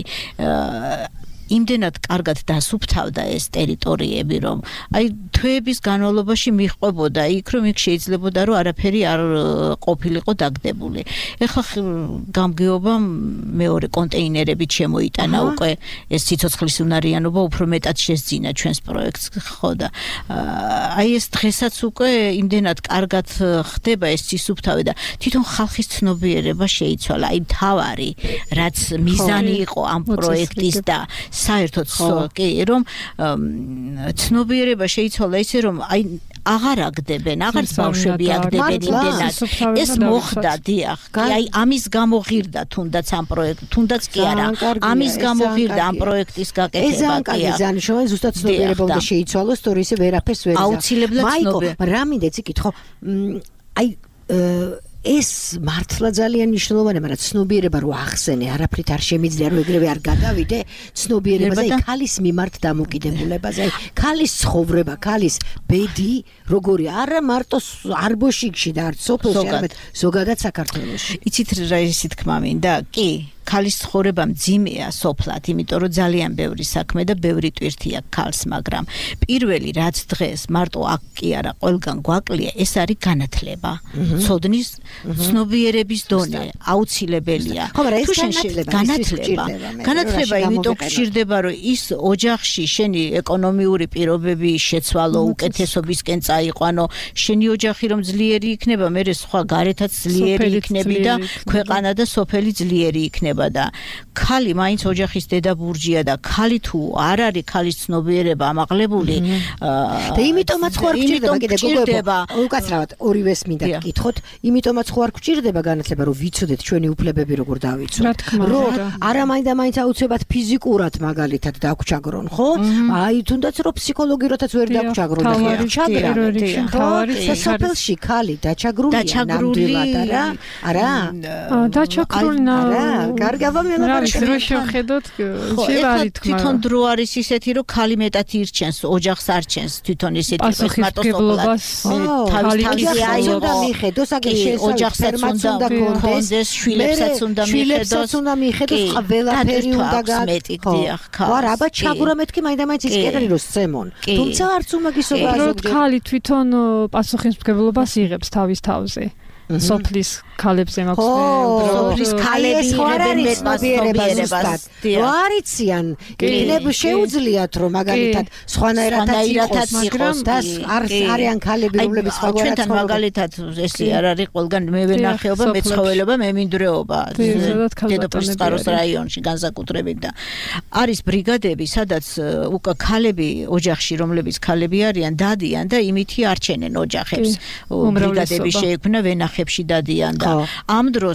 S6: იმდენად კარგად დასუფთავდა ეს ტერიტორიები, რომ აი თვეების განმავლობაში მიჰყვებოდა იქ, რომ იქ შეიძლებოდა რომ არაფერი არ ყოფილიყო დაგდებული. ეხლა გამგეობა მეორე კონტეინერებით შემოიტანა უკვე ეს სიცოცხლის უნარიანობა უფრო მეტად შესძინა ჩვენს პროექტს, ხო და აი ეს დღესაც უკვე იმდენად კარგად ხდება ეს სისუფთავე და თვითონ ხალხის ცნობიერება შეიცვალა. აი თავარი, რაც მიზანი იყო ამ პროექტის და საერთოდ კი რომ ცნობიერება შეიცვალა ისე რომ აი აღარ აგდებენ, აღარ ბავშვები აგდებენ იმდენად. ეს მოხდა, დიახ. აი ამის გამო ღირდა თუნდაც ამ პროექტს, თუნდაც კი არა. ამის გამო ღირდა ამ პროექტის გაკეთება.
S5: ეს ძალიან შოა, ზუსტად ცნობიერება უნდა შეიცვალოს, თორე ისე ვერაფერს ვერ იზამ.
S6: აუცილებლად ცნობიერება.
S5: მაიკო, რა მინდა იცი კითხო, აი ეს მართლა ძალიან მნიშვნელოვანია, მაგრამ ცნობიერება რო ახსენე, არაფრით არ შემიძლია რომ ეგრევე არ გადავიდე, ცნობიერებაზე, ქალის მიმართ დამოკიდებულებაზე, ქალის ცხოვრება, ქალის ბედი, როგორი არა მარტო არბოშიკში და არც სოფელში, არამედ ზოგადად საქართველოში.
S6: იცით რა ისე თქმა მინდა? კი, ქალის ცხოვრება მძიმეა სოფლად, იმიტომ რომ ძალიან ბევრი საქმე და ბევრი ტვირთი აქვს ქალს, მაგრამ პირველი რაც დღეს მარტო აქ კი არა, ყველგან გვაკლია, ეს არის განათლება. ცოდნის ცნობიერების დონე აუცილებელია.
S5: ხო, მაგრამ ეს
S6: განათლება იმიტომ გჭირდება, რომ ის ოჯახში შენი ეკონომიური პირობები შეცვალო, უკეთესობისკენ წაიყვანო, შენი ოჯახი რომ ძლიერი იქნება, მერე სხვა გარეთაც ძლიერი იქნები და ქვეყანა და სოფელი ძლიერი იქნება. და ქალი მაინც ოჯახის დედაბურჯია და ქალი თუ არ არის ქალის ცნობიერება ამაღლებული
S5: და იმიტომაც ხო არ გჭირდება კიდე გოგოებო უკაცრავად ორივეს მინდა გკითხოთ იმიტომაც ხო არ გჭირდება განათლება რომ ვიცოდეთ ჩვენი უფლებები როგორ დავიცვათ რომ არა მაინდა-მაინც აუცილებლად ფიზიკურად მაგალითად დაგჩაგრონ ხო აი თუნდაც რომ ფსიქოლოგიურადაც ვერ დაგჩაგრონ და სოფელში ქალი დაჩაგრულია ნამდვილად არა
S7: დაჩაგრულა
S5: გარგაბა მენაბარი
S7: რო შევხედოთ შევარი თქმა
S6: თვითონ დრო არის ისეთი რომ ქალი მეტად ირჩენს ოჯახს არჩენს თვითონ ისეთი
S7: პასუხისმგებლობას
S6: თავის უნდა მიხედოს აგერ ოჯახსაც უნდა კონდეს შვილებსაც უნდა
S5: მიხედოს ყველაფერი უნდა
S6: გაკეთდეს
S5: ვარ აბა ჩაგურა მეთქი მაინდა-მაინც ისკერალი რო სცემონ თუმცა არც უმაგისობაა
S7: ზოგჯერ ქალი თვითონ პასუხისმგებლობას იღებს თავის თავზე სოფლის ქალებზე მაქვს
S6: სოფლის ქალები იღებენ
S5: მეტმასობიერებას ვარიციან იქნებ შეუძლიათ რომ მაგალითად სხვანაირადაც იყოს და არიან ქალები რომლებიც სხვაგვარად
S6: ჩვენთან მაგალითად ესე არ არის ყველგან მე ვენახეობა მეცხოველობა მე მინდვრეობა დედოფლის წყაროს რაიონში განსაკუთრებით და არის ბრიგადები სადაც უკვე ქალები ოჯახში რომლებიც ქალები არიან დადიან და იმითი არჩენენ ოჯახებს ბრიგადები შეიქმნა ვენახებში დადიან და ამ დროს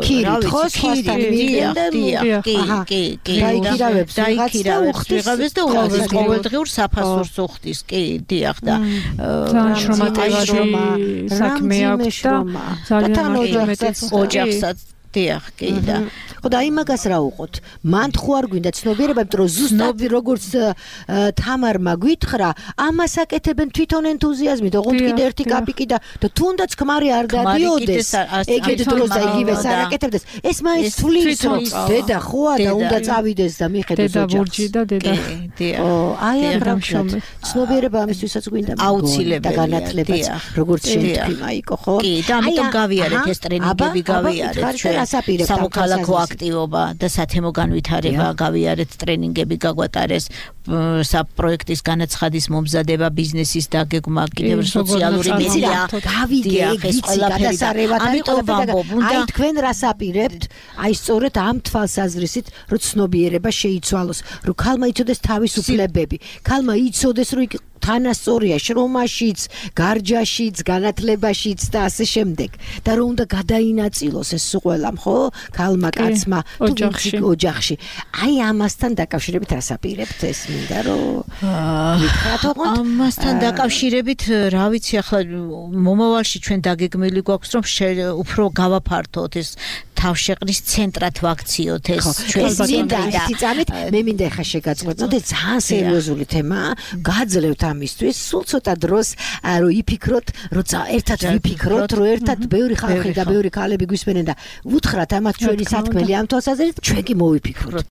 S6: დაიქირავებს ვიღაცას და უხდის ყოველდღიურ საფასურს უხდის კი დიახ და
S7: ძალიან შრომატევარი საქმე აქვს და ძალიან
S6: ოჯახსაც დიახ კი და
S5: ხო და იმაგას რა უყოთ მან ხო არ გვინდა ცნობიერება იმიტომ რომ ზუსტად როგორც თამარმა გითხრა ამას აკეთებენ თვითონ ენთუზიაზმი და ოღონდ კიდე ერთი კაპიკი და თუნდაც ქმარი არ დადიოდეს ეგეთ დროს და იგივეს არ აკეთებდეს ეს მაინც თulis რომ დედა ხოა და უნდა წავიდეს და მიხედოს
S7: ოჯახს დედა ბურჯი და დედა
S5: აი ამ ცნობიერება ამისთვისაც გვინდა
S6: აუცილებელი
S5: და განათლებაც როგორც შენ მაიკო ხო
S6: კი და ამიტომ გავიარეთ ეს ტრენინგები გავიარეთ ჩვენ სამოქალაქო აქტივობა და სათემო განვითარება გავიარეთ ტრენინგები გაგვატარეს საპროექტის განაცხადის მომზადება ბიზნესის დაგეგმა კიდევ სოციალური მედია
S5: გავიგე ეს ყველაფერი აი თქვენ რას აპირებთ აი სწორედ ამ თვალსაზრისით რომ ცნობიერება შეიცვალოს რომ ქალმა იცოდეს თავისუფლებები ქალმა იცოდეს რომ თანასწორია შრომაშიც, გარჯაშიც, განათლებაშიც და ასე შემდეგ. და რომ უნდა გადაინაწილოს ეს ყველამ, ხო? ქალმა, კაცმა, ოჯახში. აი ამასთან დაკავშირებით რას აპირებთ ეს მინდა რომ ვიქრათ ოღონდ
S6: ამასთან დაკავშირებით რა ვიცი ახლა მომავალში ჩვენ დაგეგმილი გვაქვს რომ უფრო გავაფართოთ ეს თავშეყრის ცენტრად ვაქციოთ ეს ჩვენი
S5: წამით მე მინდა ხა შეგაწყვეტნოთ ეს ძალიან სერიოზული თემაა გაძლევთ ამისთვის სულ ცოტა დროს რომ იფიქროთ რომ ერთად ვიფიქროთ რომ ერთად ბევრი ხალხი და ბევრი ქალები გვისმენენ და ვუთხრათ ამათ ჩვენი სათქმელი ამ თვალსაზრისით ჩვენ კი მოვიფიქროთ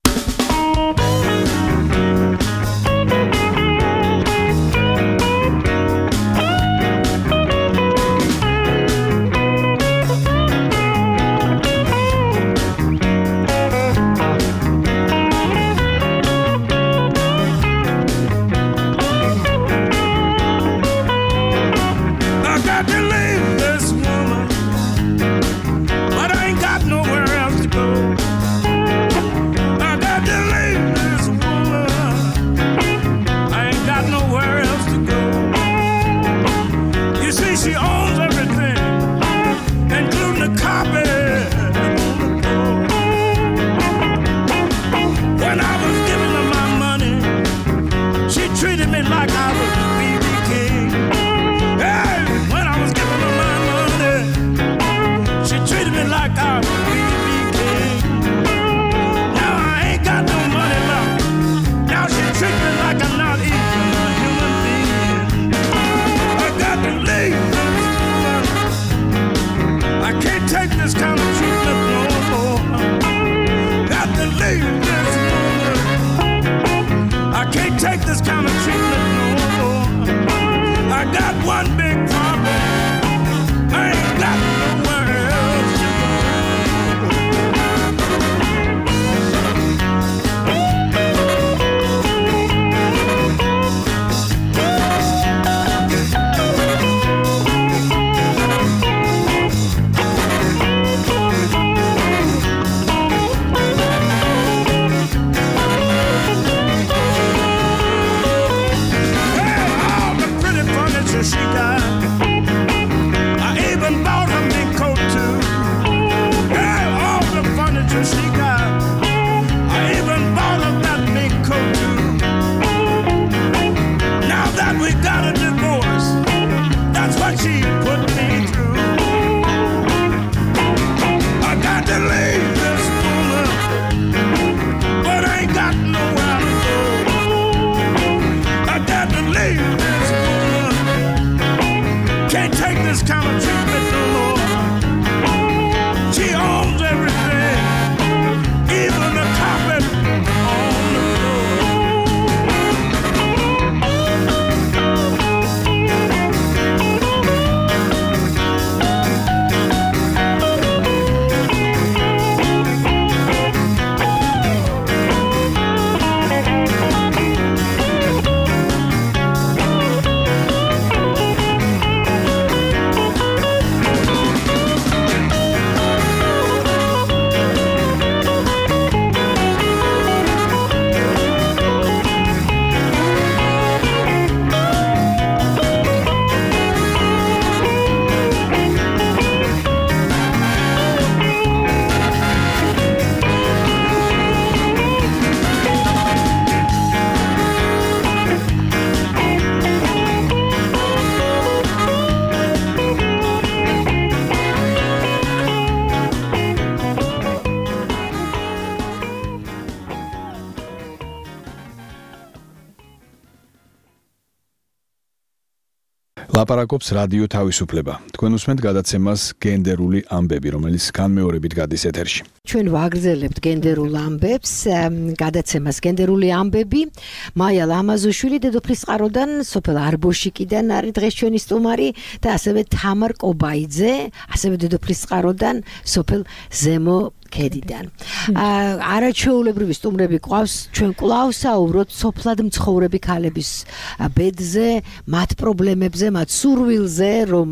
S4: ლაპარაკობს რადიო თავისუფლება. თქვენ უსმენთ გადაცემას გენდერული ამბები, რომელიც განმეორებით გადის ეთერში.
S5: ჩვენ ვაგრძელებთ გენდერულ ამბებს, გადაცემას გენდერული ამბები. მაია ლამაზუშვილი დედოფლისწყაროდან, სოფელ არბოშიკიდან არის დღეს ჩვენი სტუმარი და ასევე თამარ კობაიძე, ასევე დედოფლისწყაროდან, სოფელ ზემო ქედიდან. არაჩვეულებრივი სტუმრები ყავს, ჩვენ კვლავ საუბრობთ სოფლად მცხოვრები ქალების ბედზე, მათ პრობლემებზე, მათ სურვილზე, რომ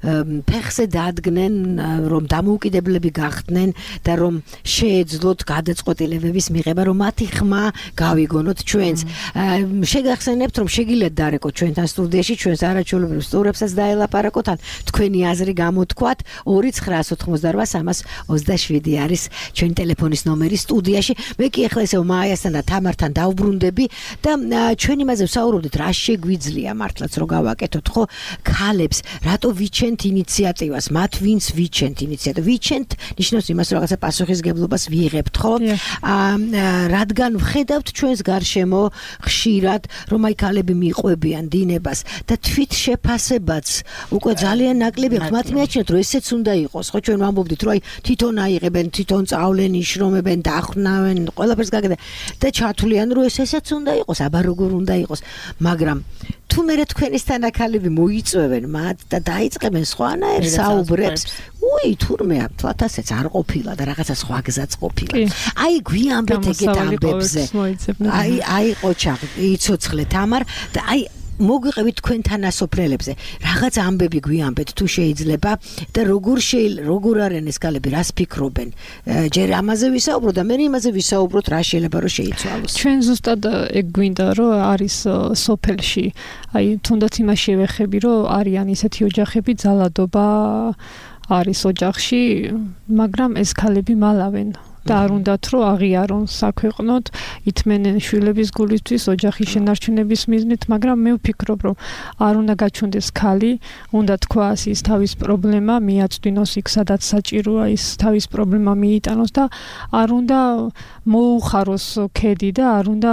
S5: ფეხზე დადგნენ, რომ დამოუკიდებლები გახდნენ და რომ შეეძლოთ გადაწყვეტილებების მიღება, რომ მათი ხმა გავიგონოთ ჩვენს. შეგახსენებთ, რომ შეგიძლიათ დარეკოთ ჩვენთან სტუდიაში, ჩვენს არაჩვეულებრივ სტუმრებსაც დაელაპარაკოთ, ან თქვენი აზრი გამოთქვათ 2988 327 არის ჩვენი ტელეფონის ნომერი სტუდიაში. მე კი ახლა ესე მაიასთან და თამართან დავბრუნდები და ჩვენ იმაზე ვსაუბრობდით, რა შეგვიძლია მართლაც რომ გავაკეთოთ, ხო? ქალებს რატო ვიჩენთ ინიციატივას, მათ ვინც ვიჩენთ ინიციატივას. ვიჩენთ ნიშნავს იმას, რომ რაღაცა პასუხისგებლობას ვიღებთ, ხო? რადგან ვხედავთ ჩვენს გარშემო ხშირად, რომ აი ქალები მიყვებიან დინებას და თვით შეფასებაც უკვე ძალიან ნაკლები აქვს. მათ მიაჩნიათ, რომ ესეც უნდა იყოს, ხო? ჩვენ ვამბობდით, რომ აი თვითონ აიღებენ, თვითონ წავლენ, იშრომებენ, დახრნავენ, ყველაფერს გაკეთებენ და ჩათვლიან, რომ ესეც უნდა იყოს, აბა როგორ უნდა იყოს, მაგრამ თუ მე თქვენისთან აქალები მოიწვევენ მათ და დაიწყებენ სხვანაირ საუბრებს, თურმე თვათასეც არ ყოფილა და რაღაცა სხვა გზაც ყოფილა. აი გვიამბეთ ეგეთ ამბებზე. აი ყოჩა, იცოცხლე თამარ და აი მოგვიყევით თქვენ თანასოფლელებზე. რაღაც ამბები გვიამბეთ თუ შეიძლება და როგორ არიან ეს ქალები, რას ფიქრობენ. ჯერ ამაზე ვისაუბროთ და მე იმაზე ვისაუბროთ, რა შეიძლება რომ შეიცვალოს.
S7: ჩვენ ზუსტად ეგ გვინდა რომ არის სოფელში, აი თუნდაც იმას შევეხები რომ არიან ისეთი ოჯახები, ძალადობა არის ოჯახში, მაგრამ ეს ქალები მალავენ. და არ უნდათ რომ აღიარონ საქვეყნოდ, ითმენენ შვილების გულისთვის ოჯახის შენარჩუნების მიზნით, მაგრამ მე ვფიქრობ რომ არ უნდა გაჩვენდეს ქალი, უნდა თქვას ის თავის პრობლემა მიაწვდინოს იქ სადაც საჭიროა ის თავის პრობლემა მიიტანოს და არ უნდა მოუხაროს ქედი და არ უნდა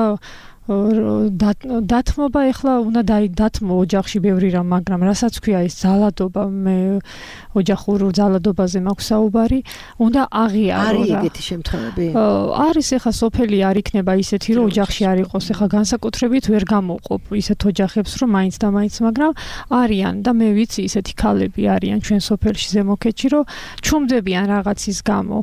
S7: დათმობა ეხლა უნდა დათმო ოჯახში ბევრი რამ, მაგრამ რასაც ქვია ის ძალადობა, მე ოჯახურ ძალადობაზე მაქვს საუბარი, უნდა აღიარო.
S5: არის ეგეთი შემთხვევები?
S7: არის ეხლა სოფელი არ იქნება ისეთი, რომ ოჯახში არ იყოს, ეხლა განსაკუთრებით ვერ გამოყოფ ისეთ ოჯახებს, რომ მაინც და მაინც, მაგრამ არიან და მე ვიცი ისეთი ქალები არიან ჩვენ სოფელში ზემოქედში, რომ ჩუმდებიან რაღაცის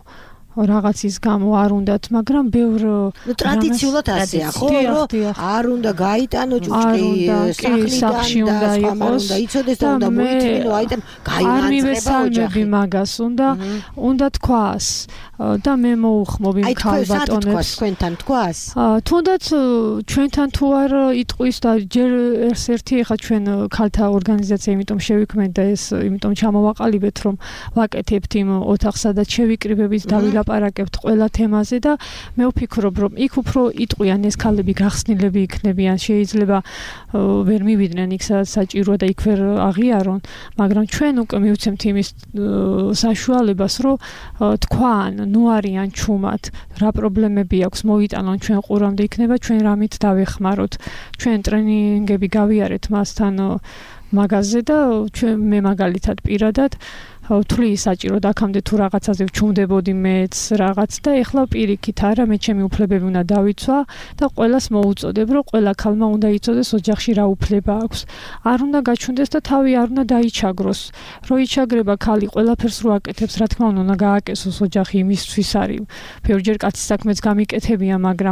S7: გამო არ უნდათ, მაგრამ ბევრ
S5: ტრადიციულად ასეა, ხო, რომ არ უნდა გაიტანო ჭუჭყი სახლიდან და სხვა უნდა იცოდეს და უნდა მოითმინო, აი და გაიმანწრება ოჯახი.
S7: მაგას უნდა თქვას და მე მოუხმობ იმ ქალბატონებს.
S5: თქვენთან თქვას?
S7: თუნდაც ჩვენთან თუ არ იტყვის და ჯერ ერთ-ერთი ეხა ჩვენ ქალთა ორგანიზაცია იმიტომ შევიქმნეთ და ეს იმიტომ ჩამოვაყალიბეთ, რომ ვაკეთებთ იმ ოთახს, სადაც შევიკრიბებით და ვილაპარაკებთ ყველა თემაზე და მე ვფიქრობ, რომ იქ უფრო იტყვიან ეს ქალები გახსნილები იქნებიან, შეიძლება ვერ მივიდნენ იქ სადაც საჭიროა და იქ ვერ აღიარონ, მაგრამ ჩვენ უკვე მივცემთ იმის საშუალებას, რომ თქვან, ნუ არიან ჩუმად, რა პრობლემები აქვს, მოიტანონ ჩვენ ყურამდე იქნება, ჩვენ რამით დავეხმაროთ. ჩვენ ტრენინგები გავიარეთ მასთან მაგაზე და მე მაგალითად პირადად თვლი საჭირო და აქამდე თუ რაღაცაზე ვჩუმდებოდი მეც რაღაც და ეხლა პირიქით არა, მე ჩემი უფლებები უნდა დავიცვა და ყველას მოუწოდებ, რომ ყველა ქალმა უნდა იცოდეს ოჯახში რა უფლება აქვს. არ უნდა გაჩვენდეს და თავი არ უნდა დაიჩაგროს. რო იჩაგრება ქალი ყველაფერს რო აკეთებს, რა თქმა უნდა გააკეთოს ოჯახი იმისთვის არის. ბევრჯერ კაცის საქმეც გამიკეთებია, მაგრამ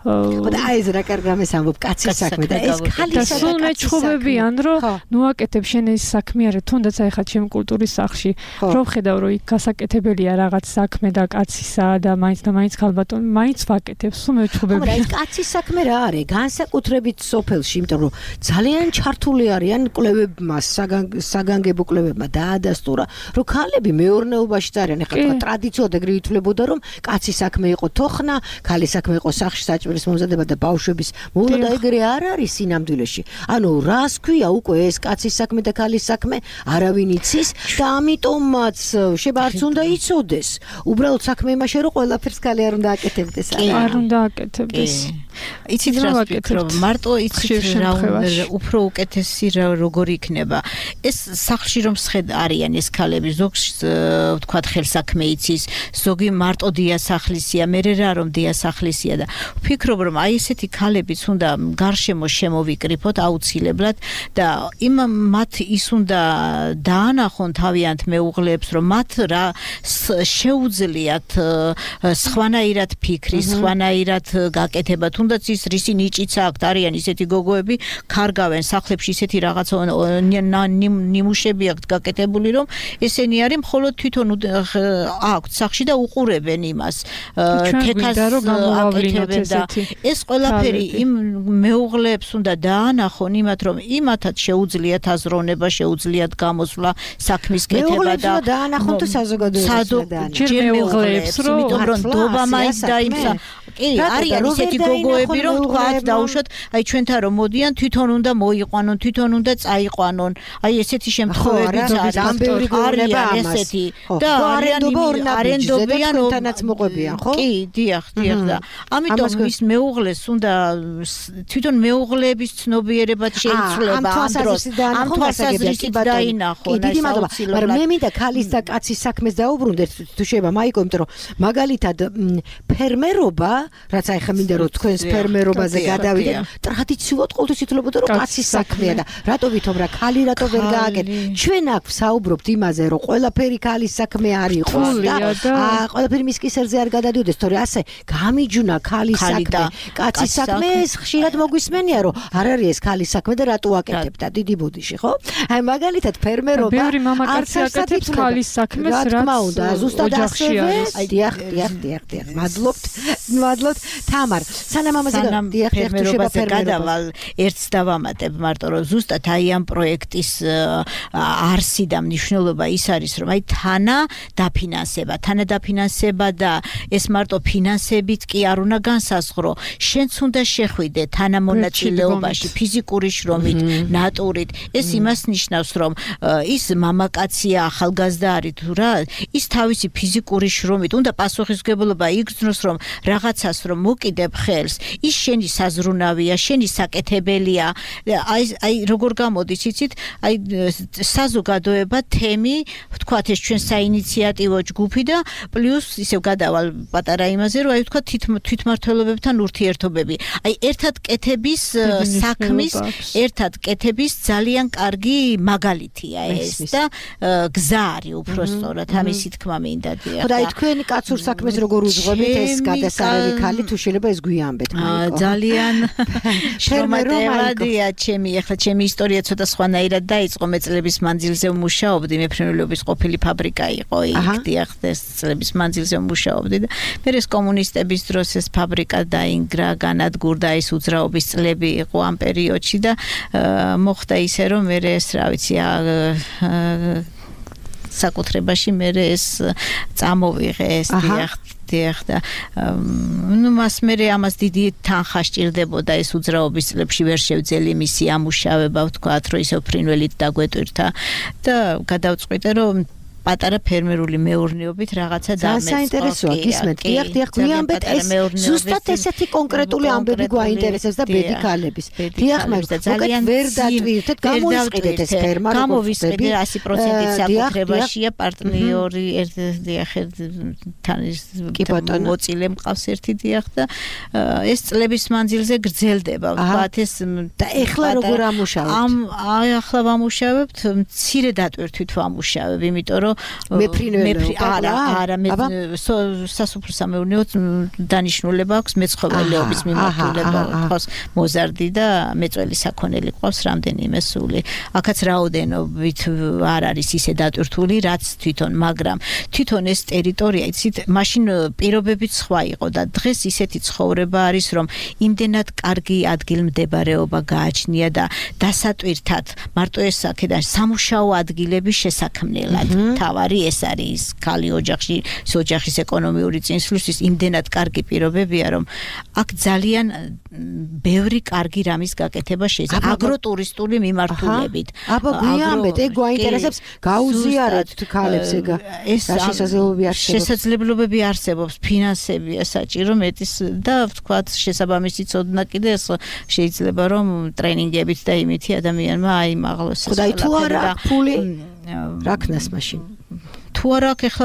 S5: და აი ეს რა კარგი ამას ამბობ, კაცის საქმე და ეს ქალის
S7: საქმე. და მეჩხუბებიან, რომ ნუ აკეთებ შენ ეს საქმე არა, თუნდაც აი ხა ჩემი კულტურის სახლში რომ ხედავ რომ იქ გასაკეთებელია რაღაც საქმე და კაცისა და მაინც ქალბატონი მაინც ვაკეთებს, სულ მეჩხუბები.
S5: მაგრამ ეს კაცის საქმე რა არის? განსაკუთრებით სოფელში, იმიტომ რომ ძალიან ჩართული არიან კვლევებმა, საგანგებო კვლევებმა დაადასტურა, რომ ქალები მეურნეობაში არიან. ეხლა თქვა ტრადიციულად ეგრე ითვლებოდა, რომ კაცის საქმე იყო თოხნა, ქალის საქმე იყო სახში საჭმლის მომზადება და ბავშვების მოვლა და ეგრე არ არის სინამდვილეში. ანუ რას ქვია უკვე ეს კაცის საქმე და ქალის საქმე არავინ იცის და ამიტომ თომაც შებარც უნდა იცოდეს. უბრალოდ საქმე იმაშია, რომ ყველაფერს ქალი არ უნდა აკეთებდეს.
S7: არ უნდა აკეთებდეს.
S6: იცით რა ვაკეთებ? მარტო იცით რა უფრო უკეთესი როგორ იქნება. ეს სახლში რომ არიან ეს ქალები, ზოგს ვთქვათ ხელსაქმე იცის, ზოგი მარტო დიასახლისია, მე რა რომ დიასახლისია და ვფიქრობ რომ აი ესეთი ქალებიც უნდა გარშემო შემოვიკრიფოთ აუცილებლად და მათ ის უნდა დაანახონ თავიანთ მეუღლეებს, რომ მათ რა შეუძლიათ სხვანაირად ფიქრი, სხვანაირად გაკეთება, თუნდაც ის რისი ნიჭიც აქვს, არიან ისეთი გოგოები, ქარგავენ სახლებში ისეთი რაღაცა ნიმუშები აქვს გაკეთებული, რომ ესენი არის მხოლოდ თვითონ აქვთ სახში და უყურებენ იმას. თეთრს აკეთებენ და ეს ყველაფერი იმ მეუღლეებს უნდა დაანახონ იმათ, რომ იმათაც შეუძლიათ აზროვნება, შეუძლიათ გამოსვლა, საქმის კეთება და
S5: დაანახონ თუ საზოგადოებას
S7: ჯერ მეუღლეებს
S6: რომ დობა მაინც დაიმსა. კი, არიან ისეთი გოგოები, რომ თქვათ დაუშვათ, აი ჩვენთან რომ მოდიან, თვითონ უნდა მოიყვანონ, თვითონ უნდა წაიყვანონ. აი ესეთი შემთხვევები არიან ესეთი. და არენდობიან
S5: თანაც მოყვებიან, ხო?
S6: კი, დიახ და ამიტომ ის მეუღლეს უნდა თვითონ მეუღლეების ცნობიერებად შეიცვლება ამ დროს. ამ თვალსაზრისით დაინახონ.
S5: დიდი მადლობა. მაგრამ მე მინდა ქალის და კაცის საქმეს დაუბრუნდეთ, თუ შეიძლება, მაიკო, იმიტომ რომ მაგალითად ფერმერობა, რაც აი ხა მინდა რომ თქვენს ფერმერობაზე გადავიდეთ, ტრადიციულად ყოველთვის ითვლებოდა რომ კაცის საქმეა და რატო ვითომ რა ქალი რატო ვერ გააკეთ? ჩვენ აქ ვსაუბრობთ იმაზე, რომ ყველაფერი ქალის საქმე არ იყოს და ყველაფერი მის კისერზე არ გადადიოდეს, თორე ასე გამიჯუნა ქალის საქმე, კაცის საქმე ხშირად მოგვისმენია, რომ არ არის ეს ქალის საქმე და რატო აკეთებ და დიდი ბოდიში, ხო? აი მაგალითად ფერმერობა
S7: ბევრი მამაკაცი აკეთებს ქალის საქმეს,
S5: რა უნდა, ზუსტად ასევე. დიახ. მადლობთ თამარ. სანამ ამაზე
S6: ფერმერობაზე გადავალ, ერთს დავამატებ მარტო რომ ზუსტად აი ამ პროექტის არსი და მნიშვნელობა ის არის, რომ აი თანადაფინანსება და ეს მარტო ფინანსებით კი არ უნდა განსაზღვრო. შენც უნდა შეხვიდე თანამონაწილეობაში, ფიზიკური შრომით, ნატურით. ეს იმას ნიშნავს, რომ ის მამაკაცია, ახალგაზრდა არის თუ რა, ის თავისი ფიზიკური შრომით უნდა პასუხისმგებლობა იგრძნოს, რომ რაღაცას რომ მოკიდებ ხელს, ის შენი საზრუნავია, შენი საკეთებელია. აი როგორ გამოდის, იცით, აი საზოგადოება თემი, ვთქვათ, ეს ჩვენ საინიციატივო ჯგუფი და პლუს ისევ გადავალ პატარა იმაზე, რომ აი ვთქვათ თვითმმართველობებთან ურთიერთობები. აი ერთად კეთების საქმის, ერთად კეთების ძალიან კარგი მაგალითია ეს და გზა არის უბრალოდ ამისი თქმა მინდა დიახ.
S5: ხო და აი თქვენი კაცურ საქმეს როგორ უძღვებით ეს გადასარევი ქალი თუ შეიძლება ეს გვიამბეთ მაიკო.
S6: ძალიან შრომატევადია ჩემი ისტორია ცოტა სხვანაირად დაიწყო, მე წლების მანძილზე ვმუშაობდი, მეფრინველების ყოფილი ფაბრიკა იყო იქ დიახ, ეს წლების მანძილზე ვმუშაობდი და მე ეს კომუნისტების დროს ეს ფაბრიკა დაინგრა, განადგურდა, ის უძრაობის წლები იყო ამ პერიოდში და მოხდა ისე რომ მე ეს რა ვიცი საკუთრებაში მე ეს წამოვიღე ეს დიახ და მას მე ამას დიდი თანხა სჭირდებოდა ეს უძრაობის წლებში ვერ შევძელი მისი ამუშავება, ვთქვათ, რომ ისევ ფრინველით დაგვეტვირთა და გადავწყვიტე რომ პატარა ფერმერული მეურნეობით რაღაცა დამეწყო.
S5: საინტერესოა გისმენთ. დიახ, გვიამბეთ ეს ზუსტად ესეთი კონკრეტული ამბები გვაინტერესებს და ბედი ქალების. დიახ, მაგრამ ვერ დატვირთეთ, გამოვისყიდეთ ეს ფერმა,
S6: გამოვისყიდე 100%-ით საკუთრებაშია პარტნიორი, დიახ, თან ის მოწილე მყავს ერთი დიახ და ეს წლების მანძილზე გრძელდება, ვთქვათ, ეს
S5: და ეხლა როგორ ამუშავებთ?
S6: ახლა ვამუშავებთ, მცირე დატვირთვით ვამუშავებ, იმიტომ რომ არა მე სასოფლო-სამეურნეო დანიშნულება აქვს მეცხოველეობის მიმართულება, ხოს მოზარდი და მეწველი საქონელი ყავს რამდენიმე სული. აქაც რაოდენობით არ არის ისე დატვირთული, რაც თვითონ, მაგრამ თვითონ ეს ტერიტორია, იცით, მაშინ პირობებიც სხვა იყო და დღეს ისეთი ცხოვრება არის, რომ იმდენად კარგი ადგილმდებარეობა გააჩნია და დასატვირთად მარტო ეს აქედან სამუშაო ადგილების შესაქმნელად თავარი ეს არის ქალი ოჯახის ეკონომიური წინსვლისთვის იმდენად კარგი პირობებია, რომ აქ ძალიან ბევრი კარგი რამის გაკეთება შეიძლება აგროტურისტული მიმართულებით.
S5: აბა გვიამბეთ, ეგ გვაინტერესებს, გაუზიარეთ ქალებს ეგ. ეს შესაძლებლობები არსებობს, ფინანსებია საჭირო მეტის და ვთქვათ, შესაბამისი ცოდნა კიდე ეს შეიძლება რომ ტრენინგებით და იმითი ადამიანმა აიმაღლოს. ხო და თუ არა ფული რა ქნას მაშინ?
S6: თუ არა ახლა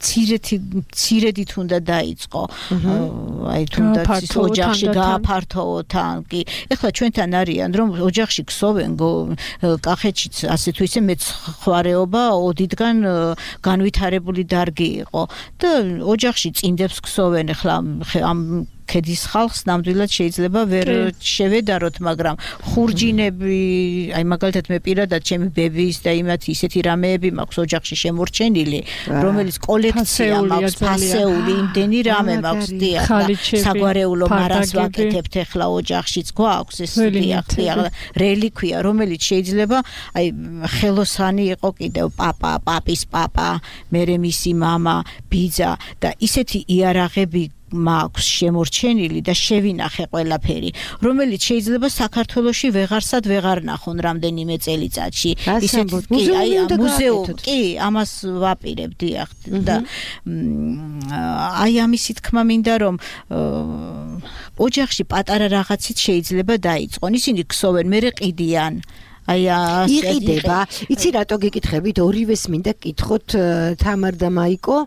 S6: ცირედით უნდა დაიწყო. აი თუნდაც ოჯახში გააფართოვო თან კი. ეხლა ჩვენთან არიან რომ ოჯახში ქსოვენ კახეთშიც ასე თუ ისე მეცხვარეობა ოდითგან განვითარებული დარგი იყო და ოჯახში წინდებს ქსოვენ. ეხლა ამ ქედის ხალხს ნამდვილად შეიძლება ვერ შევედაროთ, მაგრამ ხურჯინები, აი მაგალითად მე პირადად ჩემი ბებიის და იმათი ისეთი რამეები მაქვს ოჯახში შემორჩენილი, რომელიც კოლექცია მაქვს, ფასეული, იმდენი რამე მაქვს, დიახ, საგვარეულო მარას ვაკეთებთ ახლა ოჯახშიც გვაქვს ეს დიახ, რელიკვია, რომელიც შეიძლება აი ხელოსანი იყო კიდევ პაპის პაპა, მერე მისი მამა, ბიძა და ისეთი იარაღები მაქვს შემორჩენილი და შევინახე ყველაფერი, რომელიც შეიძლება საქართველოში ვეღარსად ვეღარ ნახონ რამდენიმე წელიწადში. ისეთი მუზეუმი, კი, ამას ვაპირებ, დიახ. და აი ამისი თქმა მინდა რომ ოჯახში პატარა რაღაცით შეიძლება დაიწყონ. ისინი ქსოვენ, მერე ყიდიან.
S5: იყიდება. იცი რატო გიკითხებით? ორივეს მინდა გკითხოთ თამარ და მაიკო.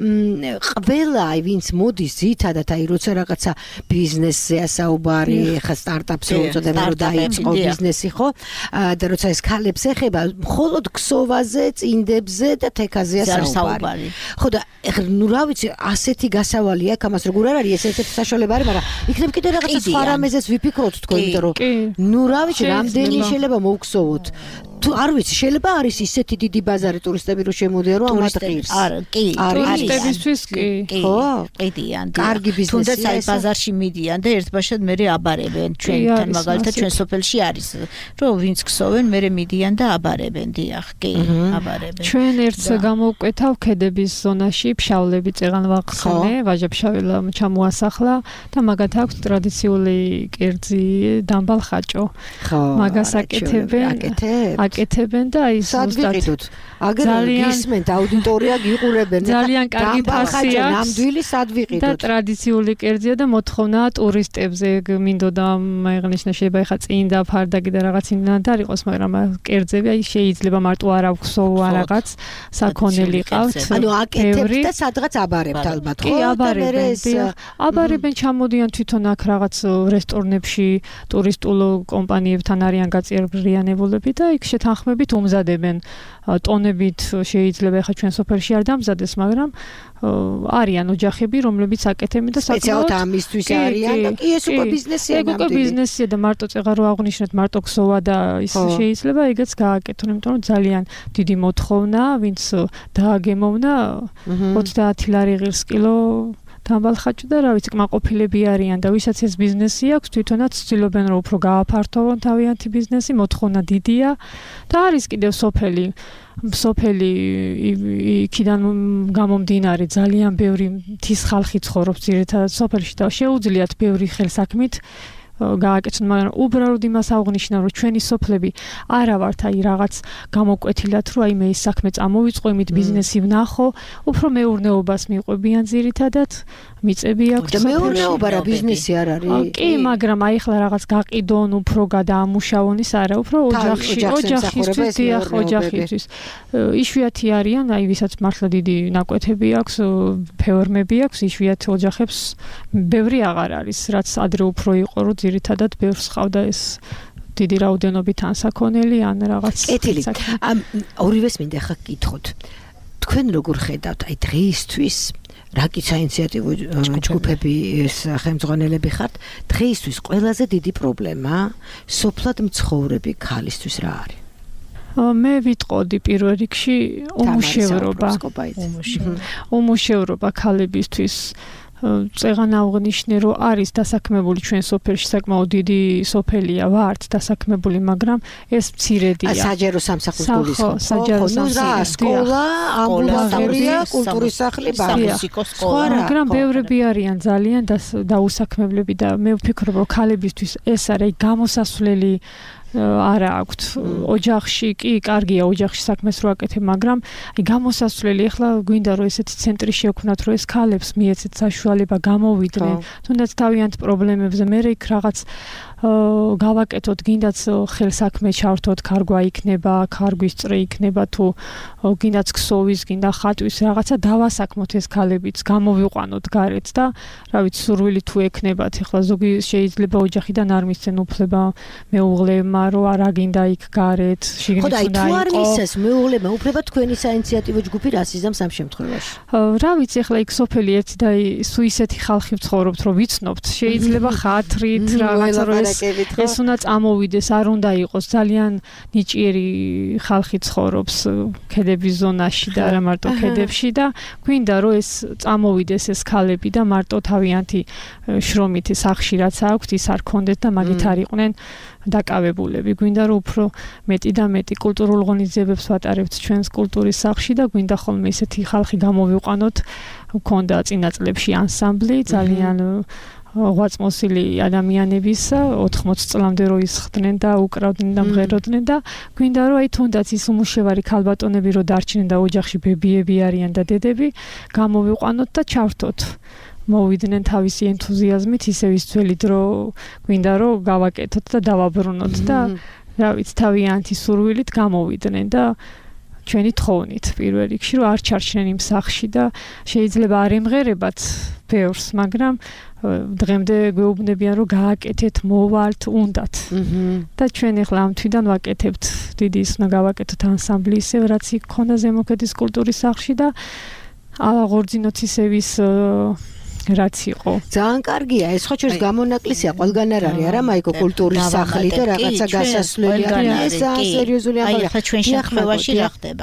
S5: ყველა აი ვინც მოდის ძირითადად აი როცა რაღაცა ბიზნესზეა საუბარი, ხა სტარტაპს უწოდებენ რომ დაიწყო ბიზნესი, ხო? და როცა ეს ქალებს ეხება, მხოლოდ ქსოვაზე, წინდებზე და თექაზეა საუბარი. ხო და ნუ რა ვიცი, ასეთი გასავალი აქვს, ამას როგორ არ არის ეს საშუალება არის, მაგრამ იქნებ კიდე რაღაცა სხვა რამეზეც ვიფიქროთ თქვენ, იმიტომ რომ ნუ რა ვიცი, რამდენი შეიძლება მოვხსოვოთ. თუ არ ვიცი, შეიძლება არის ისეთი დიდი ბაზარი ტურისტები რომ შემოდიან რომ ამათ ყირს. კი,
S7: ტურისტებისთვის კი.
S5: ხო,
S6: ყიდიან.
S5: კარგი ბიზნესია.
S6: თუნდაც აი ბაზარში მიდიან და ერთბაშად მერე აბარებენ. ჩვენთან მაგალითად ჩვენ სოფელში არის, რომ ვინც ქსოვენ, მერე მიდიან და აბარებენ, დიახ, კი, აბარებენ.
S7: ჩვენ ერთს გამოვკვეთავ ქედების ზონაში ფშავლები წეღან ვახსენე, ვაჟა-ფშაველა ჩამოასახლა და მაგათ აქვს ტრადიციული კერძი დამბალ ხაჭო.
S5: ხო,
S7: მაგას აკეთებენ და აი
S5: სადვიყიდოთ. აგერ გისმენთ აუდიტორია გიყურებენ.
S7: ძალიან კარგი ფასი აქვს.
S5: ნამდვილი სადვიყიდოთ.
S7: და ტრადიციული კერძია და მოთხოვნა ტურისტებზე მინდოდა მაიღნიშნა შეიძლება ხა წინდა ფარდაგი და რაღაც იმდანად არ იყოს, მაგრამ კერძები აი შეიძლება მარტო არ აქვს რაღაც საქონელი ყავთ.
S5: ანუ აკეთებთ და სადღაც აბარებთ ალბათ, ხო?
S7: კი, აბარებენ, ჩამოდიან თვითონ აქ რაღაც რესტორნებში ტურისტულ კომპანიებთან არიან გაწევრიანებულები და იქ შეთანხმებით უმზადებენ ტონებით შეიძლება ხა ჩვენ სოფელში არ დამზადეს, მაგრამ არიან ოჯახები, რომლებიც აკეთებენ და
S5: საკმაოდ ამისთვის არიან და კი ეს უკვე ბიზნესია
S7: ნამდვილი. უკვე ბიზნესია და მარტო წეღა რო აღნიშნეთ, მარტო ქსოვა და ის შეიძლება ეგეც გააკეთონ, იმიტომ რომ ძალიან დიდი მოთხოვნა, ვინც დააგემოვნა 30 ლარი ღირს კილო დამბალ ხაჭო და რა ვიცი, კმაყოფილები არიან და ვისაც ეს ბიზნესი აქვს, თვითონაც ცდილობენ რომ უფრო გააფართოვონ თავიანთი ბიზნესი, მოთხოვნა დიდია და არის კიდევ სოფელი იქიდან გამომდინარე ძალიან ბევრი მთის ხალხი ცხოვრობს ძირითადად სოფელში და შეუძლიათ ბევრი ხელსაქმით გააკეთონ, მაგრამ უბრალოდ იმას აღნიშნა, რომ ჩვენი სოფლები არა ვართ აი რაღაც გამოკვეთილად, რომ აი მე ეს საქმე წამოვიწყო, იმით ბიზნესი ვნახო, უფრო მეურნეობას მიყვებიან ძირითადად, მიწები აქვს.
S5: და მეურნეობა რა ბიზნესი არ არის?
S7: კი, მაგრამ აი ხლა რაღაც გაყიდონ, უფრო გადაამუშავონ ის არა, უფრო ოჯახისთვის, დიახ, ოჯახისთვის. იშვიათი არიან, აი ვისაც მართლა დიდი ნაკვეთები აქვს, ფეორმები აქვს, იშვიათ ოჯახებს ბევრი აღარ არის, რაც ადრე უფრო იყო, რომ ძირითადად ბევრს ხავდა ეს დიდი რაოდენობით ან საქონელი ან რაღაც.
S5: ეთილი, ორივეს მინდა ხა გკითხოთ. თქვენ როგორ ხედავთ აი დღეისთვის რაკი საინიციატივო ჯგუფები ხელმძღვანელები ხართ, დღეისთვის ყველაზე დიდი პრობლემა სოფლად მცხოვრები ქალისთვის რა არის?
S7: მე ვიტყოდი პირველ რიგში უმუშევრობა ქალებისთვის. წეღან აღნიშნე, რომ არის დასაქმებული ჩვენ სოფელში საკმაოდ დიდი სოფელია, ვართ დასაქმებული, მაგრამ ეს მცირედია.
S5: საჯარო სამსახურის გულისხმობ. სკოლა, ამბულატორია, კულტურის სახლი, ბაღი, სკოლა.
S7: მაგრამ ბევრები არიან ძალიან დაუსაქმებლები და მე ვფიქრობ, რომ ქალებისთვის ეს არის გამოსასვლელი არა აქვთ ოჯახში, კი, კარგია ოჯახში საქმეს რო აკეთებ, მაგრამ აი გამოსასვლელი ახლა გვინდა რომ ესეთი ცენტრი შევქმნათ, რომ ეს ქალებს მიეცეთ საშუალება გამოვიდნენ, თუნდაც თავიანთ პრობლემებზე, მე იქ რაღაც გავაკეთოთ, გინდაც ხელსაქმე ჩავთოთ, ქარგვა იქნება, ქარგვის წრე იქნება თუ გინდაც ქსოვის, გინდა ხატვის რაღაცა დავასაქმოთ ეს ქალებიც, გამოვიყვანოთ გარეთ და რა ვიცი, სურვილი თუ ექნებათ, ეხლა ზოგი შეიძლება ოჯახიდან არ მისცენ უფლება მეუღლეებმა, რომ არა გინდა იქ გარეთ, შიგნით უნდა
S5: იყო. ხო, თუ არ მისცეს მეუღლეებმა უფლება, თქვენი საინიციატივო ჯგუფი რას იზამს ამ შემთხვევაში?
S7: რა ვიცი, ეხლა იქ სოფელი ერთი და სულ ისეთი ხალხი ვცხოვრობთ, რომ ვიცნობთ, შეიძლება ხათრით რაღაცა რომ ეს უნდა წამოვიდეს, არ უნდა იყოს, ძალიან ნიჭიერი ხალხი ცხოვრობს ქედების ზონაში და არა მარტო ქედებში და გვინდა რომ ეს წამოვიდეს ეს ქალები და მარტო თავიანთი შრომითი სახში რაც აქვთ ის არ ქონდეთ და მაგით არ იყვნენ დაკავებულები. გვინდა რომ უფრო მეტი და მეტი კულტურულ ღონისძიებებს ვატარებთ ჩვენს კულტურის სახში და გვინდა ხოლმე ისეთი ხალხი გამოვიყვანოთ. მქონდა წინა წლებში ანსამბლი ძალიან ღვაწმოსილი ადამიანების 80 წლამდე რო ისხდნენ და უკრავდნენ და მღეროდნენ და გვინდა რომ აი თუნდაც ის უმუშევარი ქალბატონები რო დარჩნენ და ოჯახში ბებიები არიან და დედები გამოვიყვანოთ და ჩავრთოთ. მოვიდნენ თავისი ენთუზიაზმით, ისევ ის ძველი დრო გვინდა რომ გავაკეთოთ და დავაბრუნოთ და რა ვიცი, თავიანთი სურვილით გამოვიდნენ და ჩვენი თხოვნით პირველ რიგში რომ არ ჩარჩნენ იმ სახში და შეიძლება არ ემღერებათ ბევრს, მაგრამ დღემდე გვეუბნებიან რომ გააკეთეთ, მოვალთ, უნდათ. და ჩვენ ახლა ამ თვიდან ვაკეთებთ, დიდი ის უნდა გავაკეთოთ ანსამბლი ისევ რაც იქ ქონდა ზემოქედის კულტურის სახლში და ავაღორძინოთ ისევ ის რაც იყო.
S5: ძალიან კარგია, ეს ხო ჩვენს გამონაკლისია, ყველგან არ არის, არა მაიკო კულტურის სახლი და რაღაცა გასასვლელია. ეს სერიოზული
S6: ამბავია. აი, ხა ჩვენ შემთხვევაში რა ხდება?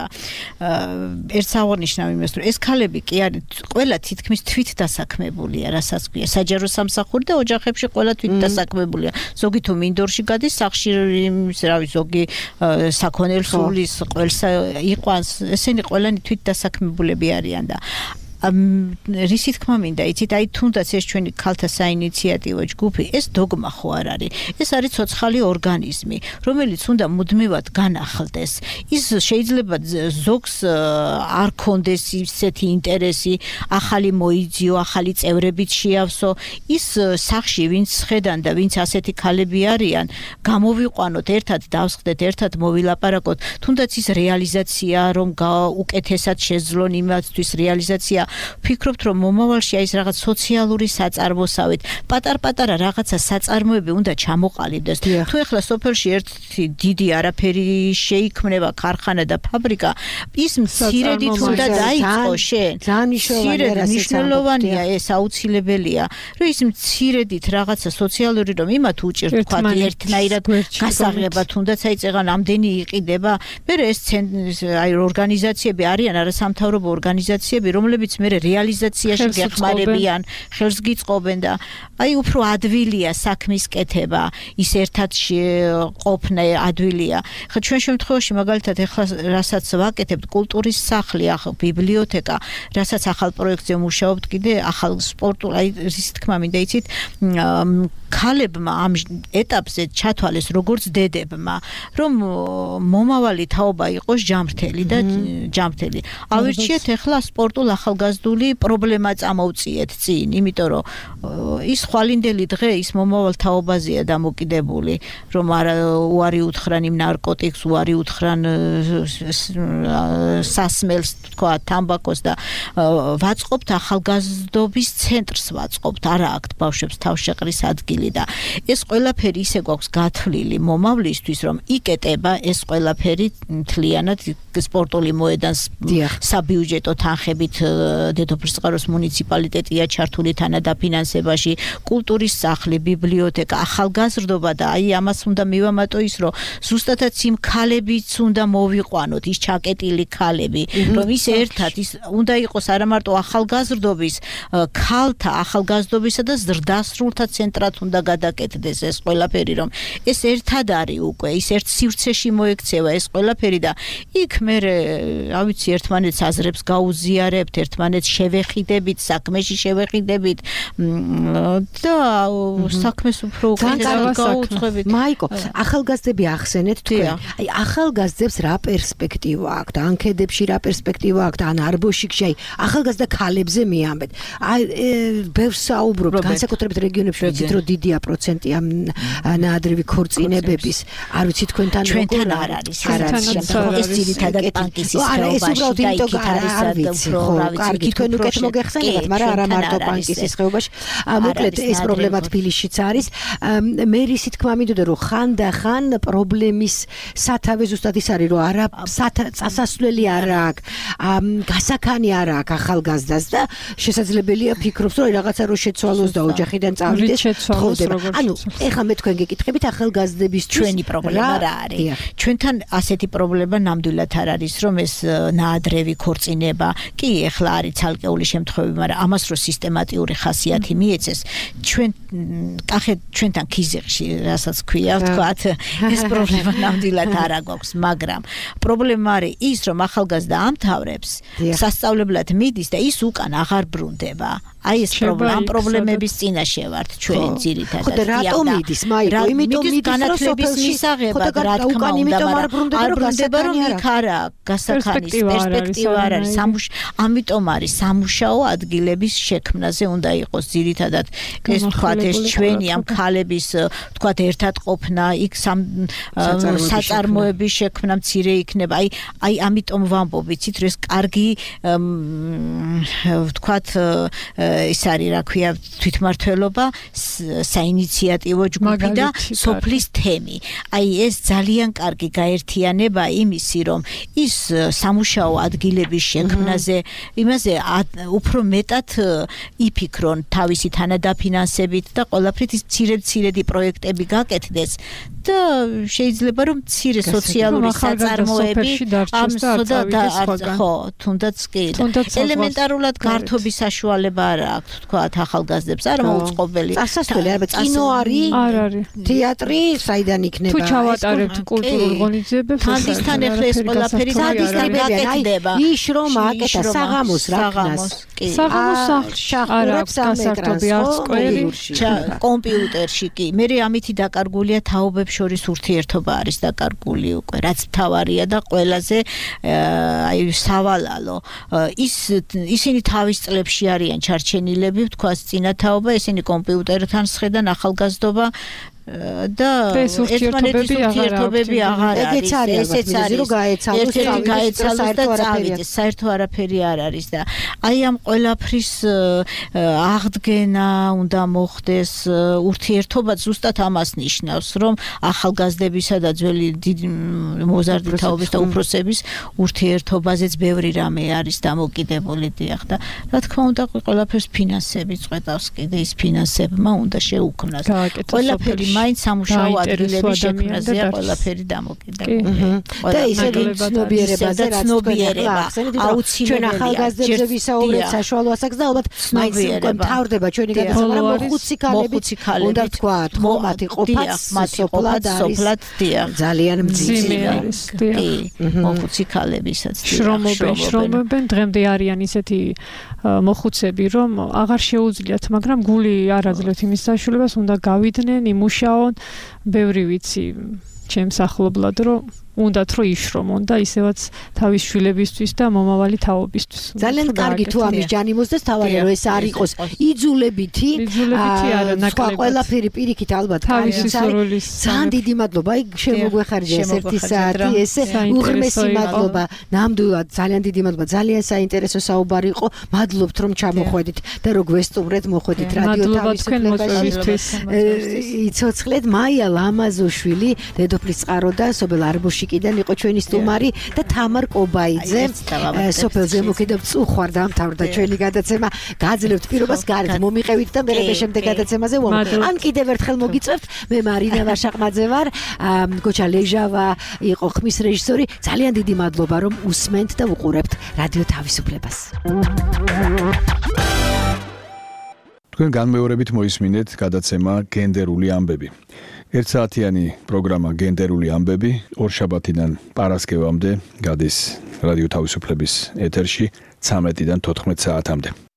S6: ერთს აღნიშნავ იმას, რომ ეს ქალები კი არის, ყველა თითქმის თვით დასაქმებულია, რასაც ქვია, საჯარო სამსახური და ოჯახებში ყველა თვით დასაქმებულია. ზოგი თუ მინდორში გადის, სახლში რა ვიცი, ზოგი საქონელს სულის, ყველსა იყვანს, ესენი ყველანი თვით დასაქმებულები არიან და რისი თქმა მინდა, იცით, აი თუნდაც ეს ჩვენი ქალთა საინიციატივო ჯგუფი, ეს დოგმა ხო არ არის. ეს არის ცოცხალი ორგანიზმი, რომელიც უნდა მუდმივად განახლდეს. ის შეიძლება ზოგს არ კონდეს ისეთი ინტერესი, ახალი მოიძიო, ახალი წევრებიც შეავსო. ის სახში ვინც ხედან და ვინც ასეთი ქალები არიან, გამოვიყვანოთ, ერთად დავსხდეთ, ერთად მოვილაპარაკოთ, თუნდაც ის რეალიზაცია, რომ უკეთესად შეძლონ იმათთვის რეალიზაცია ფიქრობთ რომ მომავალში აი ეს რაღაც სოციალური საწარმოსავით პატარ-პატარა რაღაცა საწარმოები უნდა ჩამოყალიბდეს. თუ ეხლა სოფელში ერთი დიდი არაფერი შეიქმნება ქარხანა და ფაბრიკა, ის მცირედით უნდა დაიწყო შენ. ძალიან მნიშვნელოვანია ეს, აუცილებელია, რომ ის მცირედით რაღაცა სოციალური რომ იმათ უჭირთ თქვა ერთნაირად გასაღება, თუნდაც აი წეგან ამდენი იყიდება. მე ეს აი ორგანიზაციები არიან, არასამთავრობო ორგანიზაციები, რომლებიც მე რეალიზაციაში გეხმარებიან, ხელს გიწყობენ და აი უფრო ადვილია საქმის კეთება, ის ერთად ყოფნა ადვილია. ხა ჩვენ შემთხვევაში მაგალითად ეხლა რასაც ვაკეთებთ, კულტურის სახლი, ბიბლიოთეკა, რასაც ახალ პროექტზე მუშაობთ, კიდე ახალ სპორტულ, აი რის თქმა მინდა იცით, ქალებმა ამ ეტაპზე ჩათვალეს როგორც დედებმა, რომ მომავალი თაობა იყოს ჯამრთელი და ჯამრთელი. ავირჩიეთ ეხლა სპორტულ ახალგაზრდული პრობლემა წამოვწიეთ წინ, იმიტომ რომ ის ხვალინდელი დღე ის მომავალ თაობაზეა დამოკიდებული, რომ უარი უთხრან იმ ნარკოტიკს, უარი უთხრან სასმელს, თქვა, თამბაქოს და ვაწყობთ ახალგაზრდობის ცენტრს ვაწყობთ, არა აქ ბავშვებს თავშეყრის ადგილი და ეს ყველაფერი ისე გვაქვს გათვლილი მომავლისთვის, რომ იკეტება ეს ყველაფერი მთლიანად სპორტული მოედანს საბიუჯეტო თანხებით დედოფლისწყაროს მუნიციპალიტეტია ჩართული თანადაფინანსებაში, კულტურის სახლი, ბიბლიოთეკა, ახალგაზრდობა და აი ამას უნდა მივამატო ის, რომ ზუსტადაც იმ ქალებიც უნდა მოვიყვანოთ, ის ჩაკეტილი ქალები, რომ ის ერთად ის უნდა იყოს არა მარტო ახალგაზრდობის, ქალთა ახალგაზრდობისა და ზრდასრულთა ცენტრად უნდა გადაკეთდეს ეს ყველაფერი, რომ ეს ერთად არის უკვე, ის ერთ სივრცეში მოექცევა ეს ყველაფერი და იქ მე რა ვიცი ერთმანეთს აზრებს გაუზიარებთ, ერთმანეთს შევეხიდებით, საქმეში შევეხიდებით და საქმეს უფრო გაუწყებით.
S5: მაიკო, ახალგაზრდები ახსენეთ თქვენ. აი ახალგაზრდებს რა პერსპექტივა აქვთ? ან ქედებში რა პერსპექტივა აქვთ? ან არბოშიკში, აი ახალგაზრდა ქალებზე მიამბეთ. აი ბევრს საუბრობთ, განსაკუთრებით რეგიონებში, ვიცით რომ დიდია პროცენტი ამ ნაადრევი ქორწინებების. არ ვიცი თქვენთან
S6: ჩვენთან არ არის. ეს ძირითადად პანკისის ხეობაში და იქით არის
S5: კარგი, თქვენ უკეთ მოგეხსენებათ, მაგრამ არა მარტო პანკისის ხეობაში. მოკლედ ეს პრობლემა თბილისშიც არის. მე რისი თქმა მინდოდა რომ ხანდახან პრობლემის სათავე ზუსტად ის არის რომ არა წასასვლელი არ აქვს, გასაქანი არ აქვს ახალგაზრდას და შესაძლებელია ფიქრობს რომ რაღაცა რო შეცვალოს და ოჯახიდან წავიდეს თხოვდება. ანუ ეხლა მე თქვენ გეკითხებით ახალგაზრდების
S6: ჩვენი პრობლემა რა არის? ჩვენთან ასეთი პრობლემა ნამდვილად არ არის რომ ეს ნაადრევი ქორწინება კი ეხლა არის ცალკეული შემთხვევები, მაგრამ ამას რო სისტემატიური ხასიათი მიეცეს ჩვენ ჩვენთან ქიზიყში რასაც ქვია ვთქვათ ეს პრობლემა ნამდვილად არ აგვაქვს, მაგრამ პრობლემა არის ის რომ ახალგაზრდა ამთავრებს სასწავლებლად მიდის და ის უკან აღარ ბრუნდება. აი ეს პრობლემების წინაშე ვართ ჩვენ ძირითადად.
S5: ხო და რატომ მიდის? მაიკო, იმიტომ მიდის
S6: განათლების მისაღებად, რა თქმა უნდა, არ ბრუნდება რომ იქ არა გასახანის პერსპექტივა არ არის. ამიტომ არის სამუშაო ადგილების შექმნაზე უნდა იყოს ძირითადად ეს თქვათ ეს ჩვენი ამ ქალების თქვათ ერთად ყოფნა, იქ საწარმოების შექმნა მცირე იქნება. აი ამიტომ ვამბობ, ვიცით, რომ ეს კარგი ვთქვათ ის არის რა ქვია თვითმმართველობა, საინიციატივო ჯგუფი და სოფლის თემი. აი ეს ძალიან კარგი გაერთიანება იმისი, რომ ის სამუშაო ადგილების შექმნაზე, იმაზე უფრო მეტად იფიქრონ თავისი თანადაფინანსებით და ყველაფრით ის მცირედი პროექტები გაკეთდეს და შეიძლება რომ მცირე სოციალური საწარმოები ხო, თუნდაც კი. ელემენტარულად გართობის საშუალება არ აქვს, თქვათ ახალგაზრდებს არ მოუწყობელი.
S5: წასასვლელი არა, კინო არის, თეატრი, საიდან იქნება?
S7: თუ ჩავატარებთ კულტურულ ღონისძიებებს,
S6: თანდისთან ეხლა ეს ყველაფერი გაკეთდება.
S5: იშრომ აკეთა საღამოს რაკნას.
S7: საღამოს სახლში არ აქვს გასართობი არც კვერი,
S6: კომპიუტერში კი. მე ამითი დაკარგულია თაობებს შორის ურთიერთობა არის დაკარგული უკვე, რაც მთავარია და ყველაზე აი სავალალო. ისინი თავის წლებში არიან ჩარჩენილები, ვთქვათ, წინათაობა, ისინი კომპიუტერთან სხედან ახალგაზრდობა და ურთიერთობები აღარ არის. ესეც არის რომ გაეცალოს და წავიდეს, საერთო არაფერი არ არის და აი ამ ყველაფრის აღდგენა უნდა მოხდეს. ურთიერთობა ზუსტად ამას ნიშნავს, რომ ახალგაზრდებისა და ძველი მოზარდი თაობის და უფროსების ურთიერთობაზეც ბევრი რამე არის დამოკიდებული დიახ და რა თქმა უნდა ყველაფერს ფინანსები წყვეტავს კიდე ის ფინანსებმა უნდა შეუქმნას. ყველაფერი მაინც სამუშაო ადგილების შექმნაზეა ყველაფერი დამოკიდებული.
S5: და ისე ცნობიერებაზე რაც აუცილებელია. ჩვენ ახალგაზრდებზე ვისაუბრეთ საშუალო ასაკს და ალბათ მაინც უკვე მთავრდება ჩვენი გადაცემა, მაგრამ მოხუცი ქალებიც უნდა ვთქვათ, მათი ყოფაც სოფლად ძალიან მძიმე
S7: არის.
S6: მოხუცი ქალებისაც
S7: შრომობენ, დღემდე არიან ისეთი მოხუცები, რომ აღარ შეუძლიათ, მაგრამ გული არ აძლევთ იმის საშუალებას, უნდა გავიდნენ, იმუშაონ, ბევრი ვიცი ჩემს ახლობლად, რომ უნდათ რომ იშრომონ და ისევაც თავის შვილებისთვის და მომავალი თაობისთვის.
S5: ძალიან კარგი თუ ამის ჯანიმოსდეს თავარია რომ ეს არ იყოს იძულებითი
S7: არა ნაკლებად.
S5: ყველაფერი პირიქით ალბათ
S7: თავისი სურვილის.
S5: ძალიან დიდი მადლობა. აი შემოგვეხარჯა ეს 1 საათი ესე უღრმესი მადლობა. ნამდვილად ძალიან დიდი მადლობა. ძალიან საინტერესო საუბარი იყო. მადლობთ რომ ჩამოხვედით და რომ გვესტუმრეთ, მოხვედით რადიო თავისუფლებაში. იცოცხლეთ მაია ლამაზოშვილი, დედოფლის წყარო და სოფელ არბოში კიდან იყო ჩვენი სტუმარი და თამარ კობაიძე სოფელ ზემოქედან წუხვარ დამთავრდა ჩვენი გადაცემა. გააძლევთ პირობას გარეთ მომიყევით და მე შემდეგ გადაცემაზე ვამბობ. ან კიდევ ერთხელ მოგიწევთ, მე მარინა ვაშაყმაძე ვარ, გოჩა ლეჟავა იყო ხმის რეჟისორი. ძალიან დიდი მადლობა რომ უსმენთ და უყურებთ რადიო თავისუფლებას.
S4: თქვენ განმეორებით მოისმინეთ გადაცემა გენდერული ამბები. 1 საათიანი პროგრამა გენდერული ამბები ორშაბათიდან პარასკევამდე გადის რადიო თავისუფლების ეთერში 13-დან 14 საათამდე.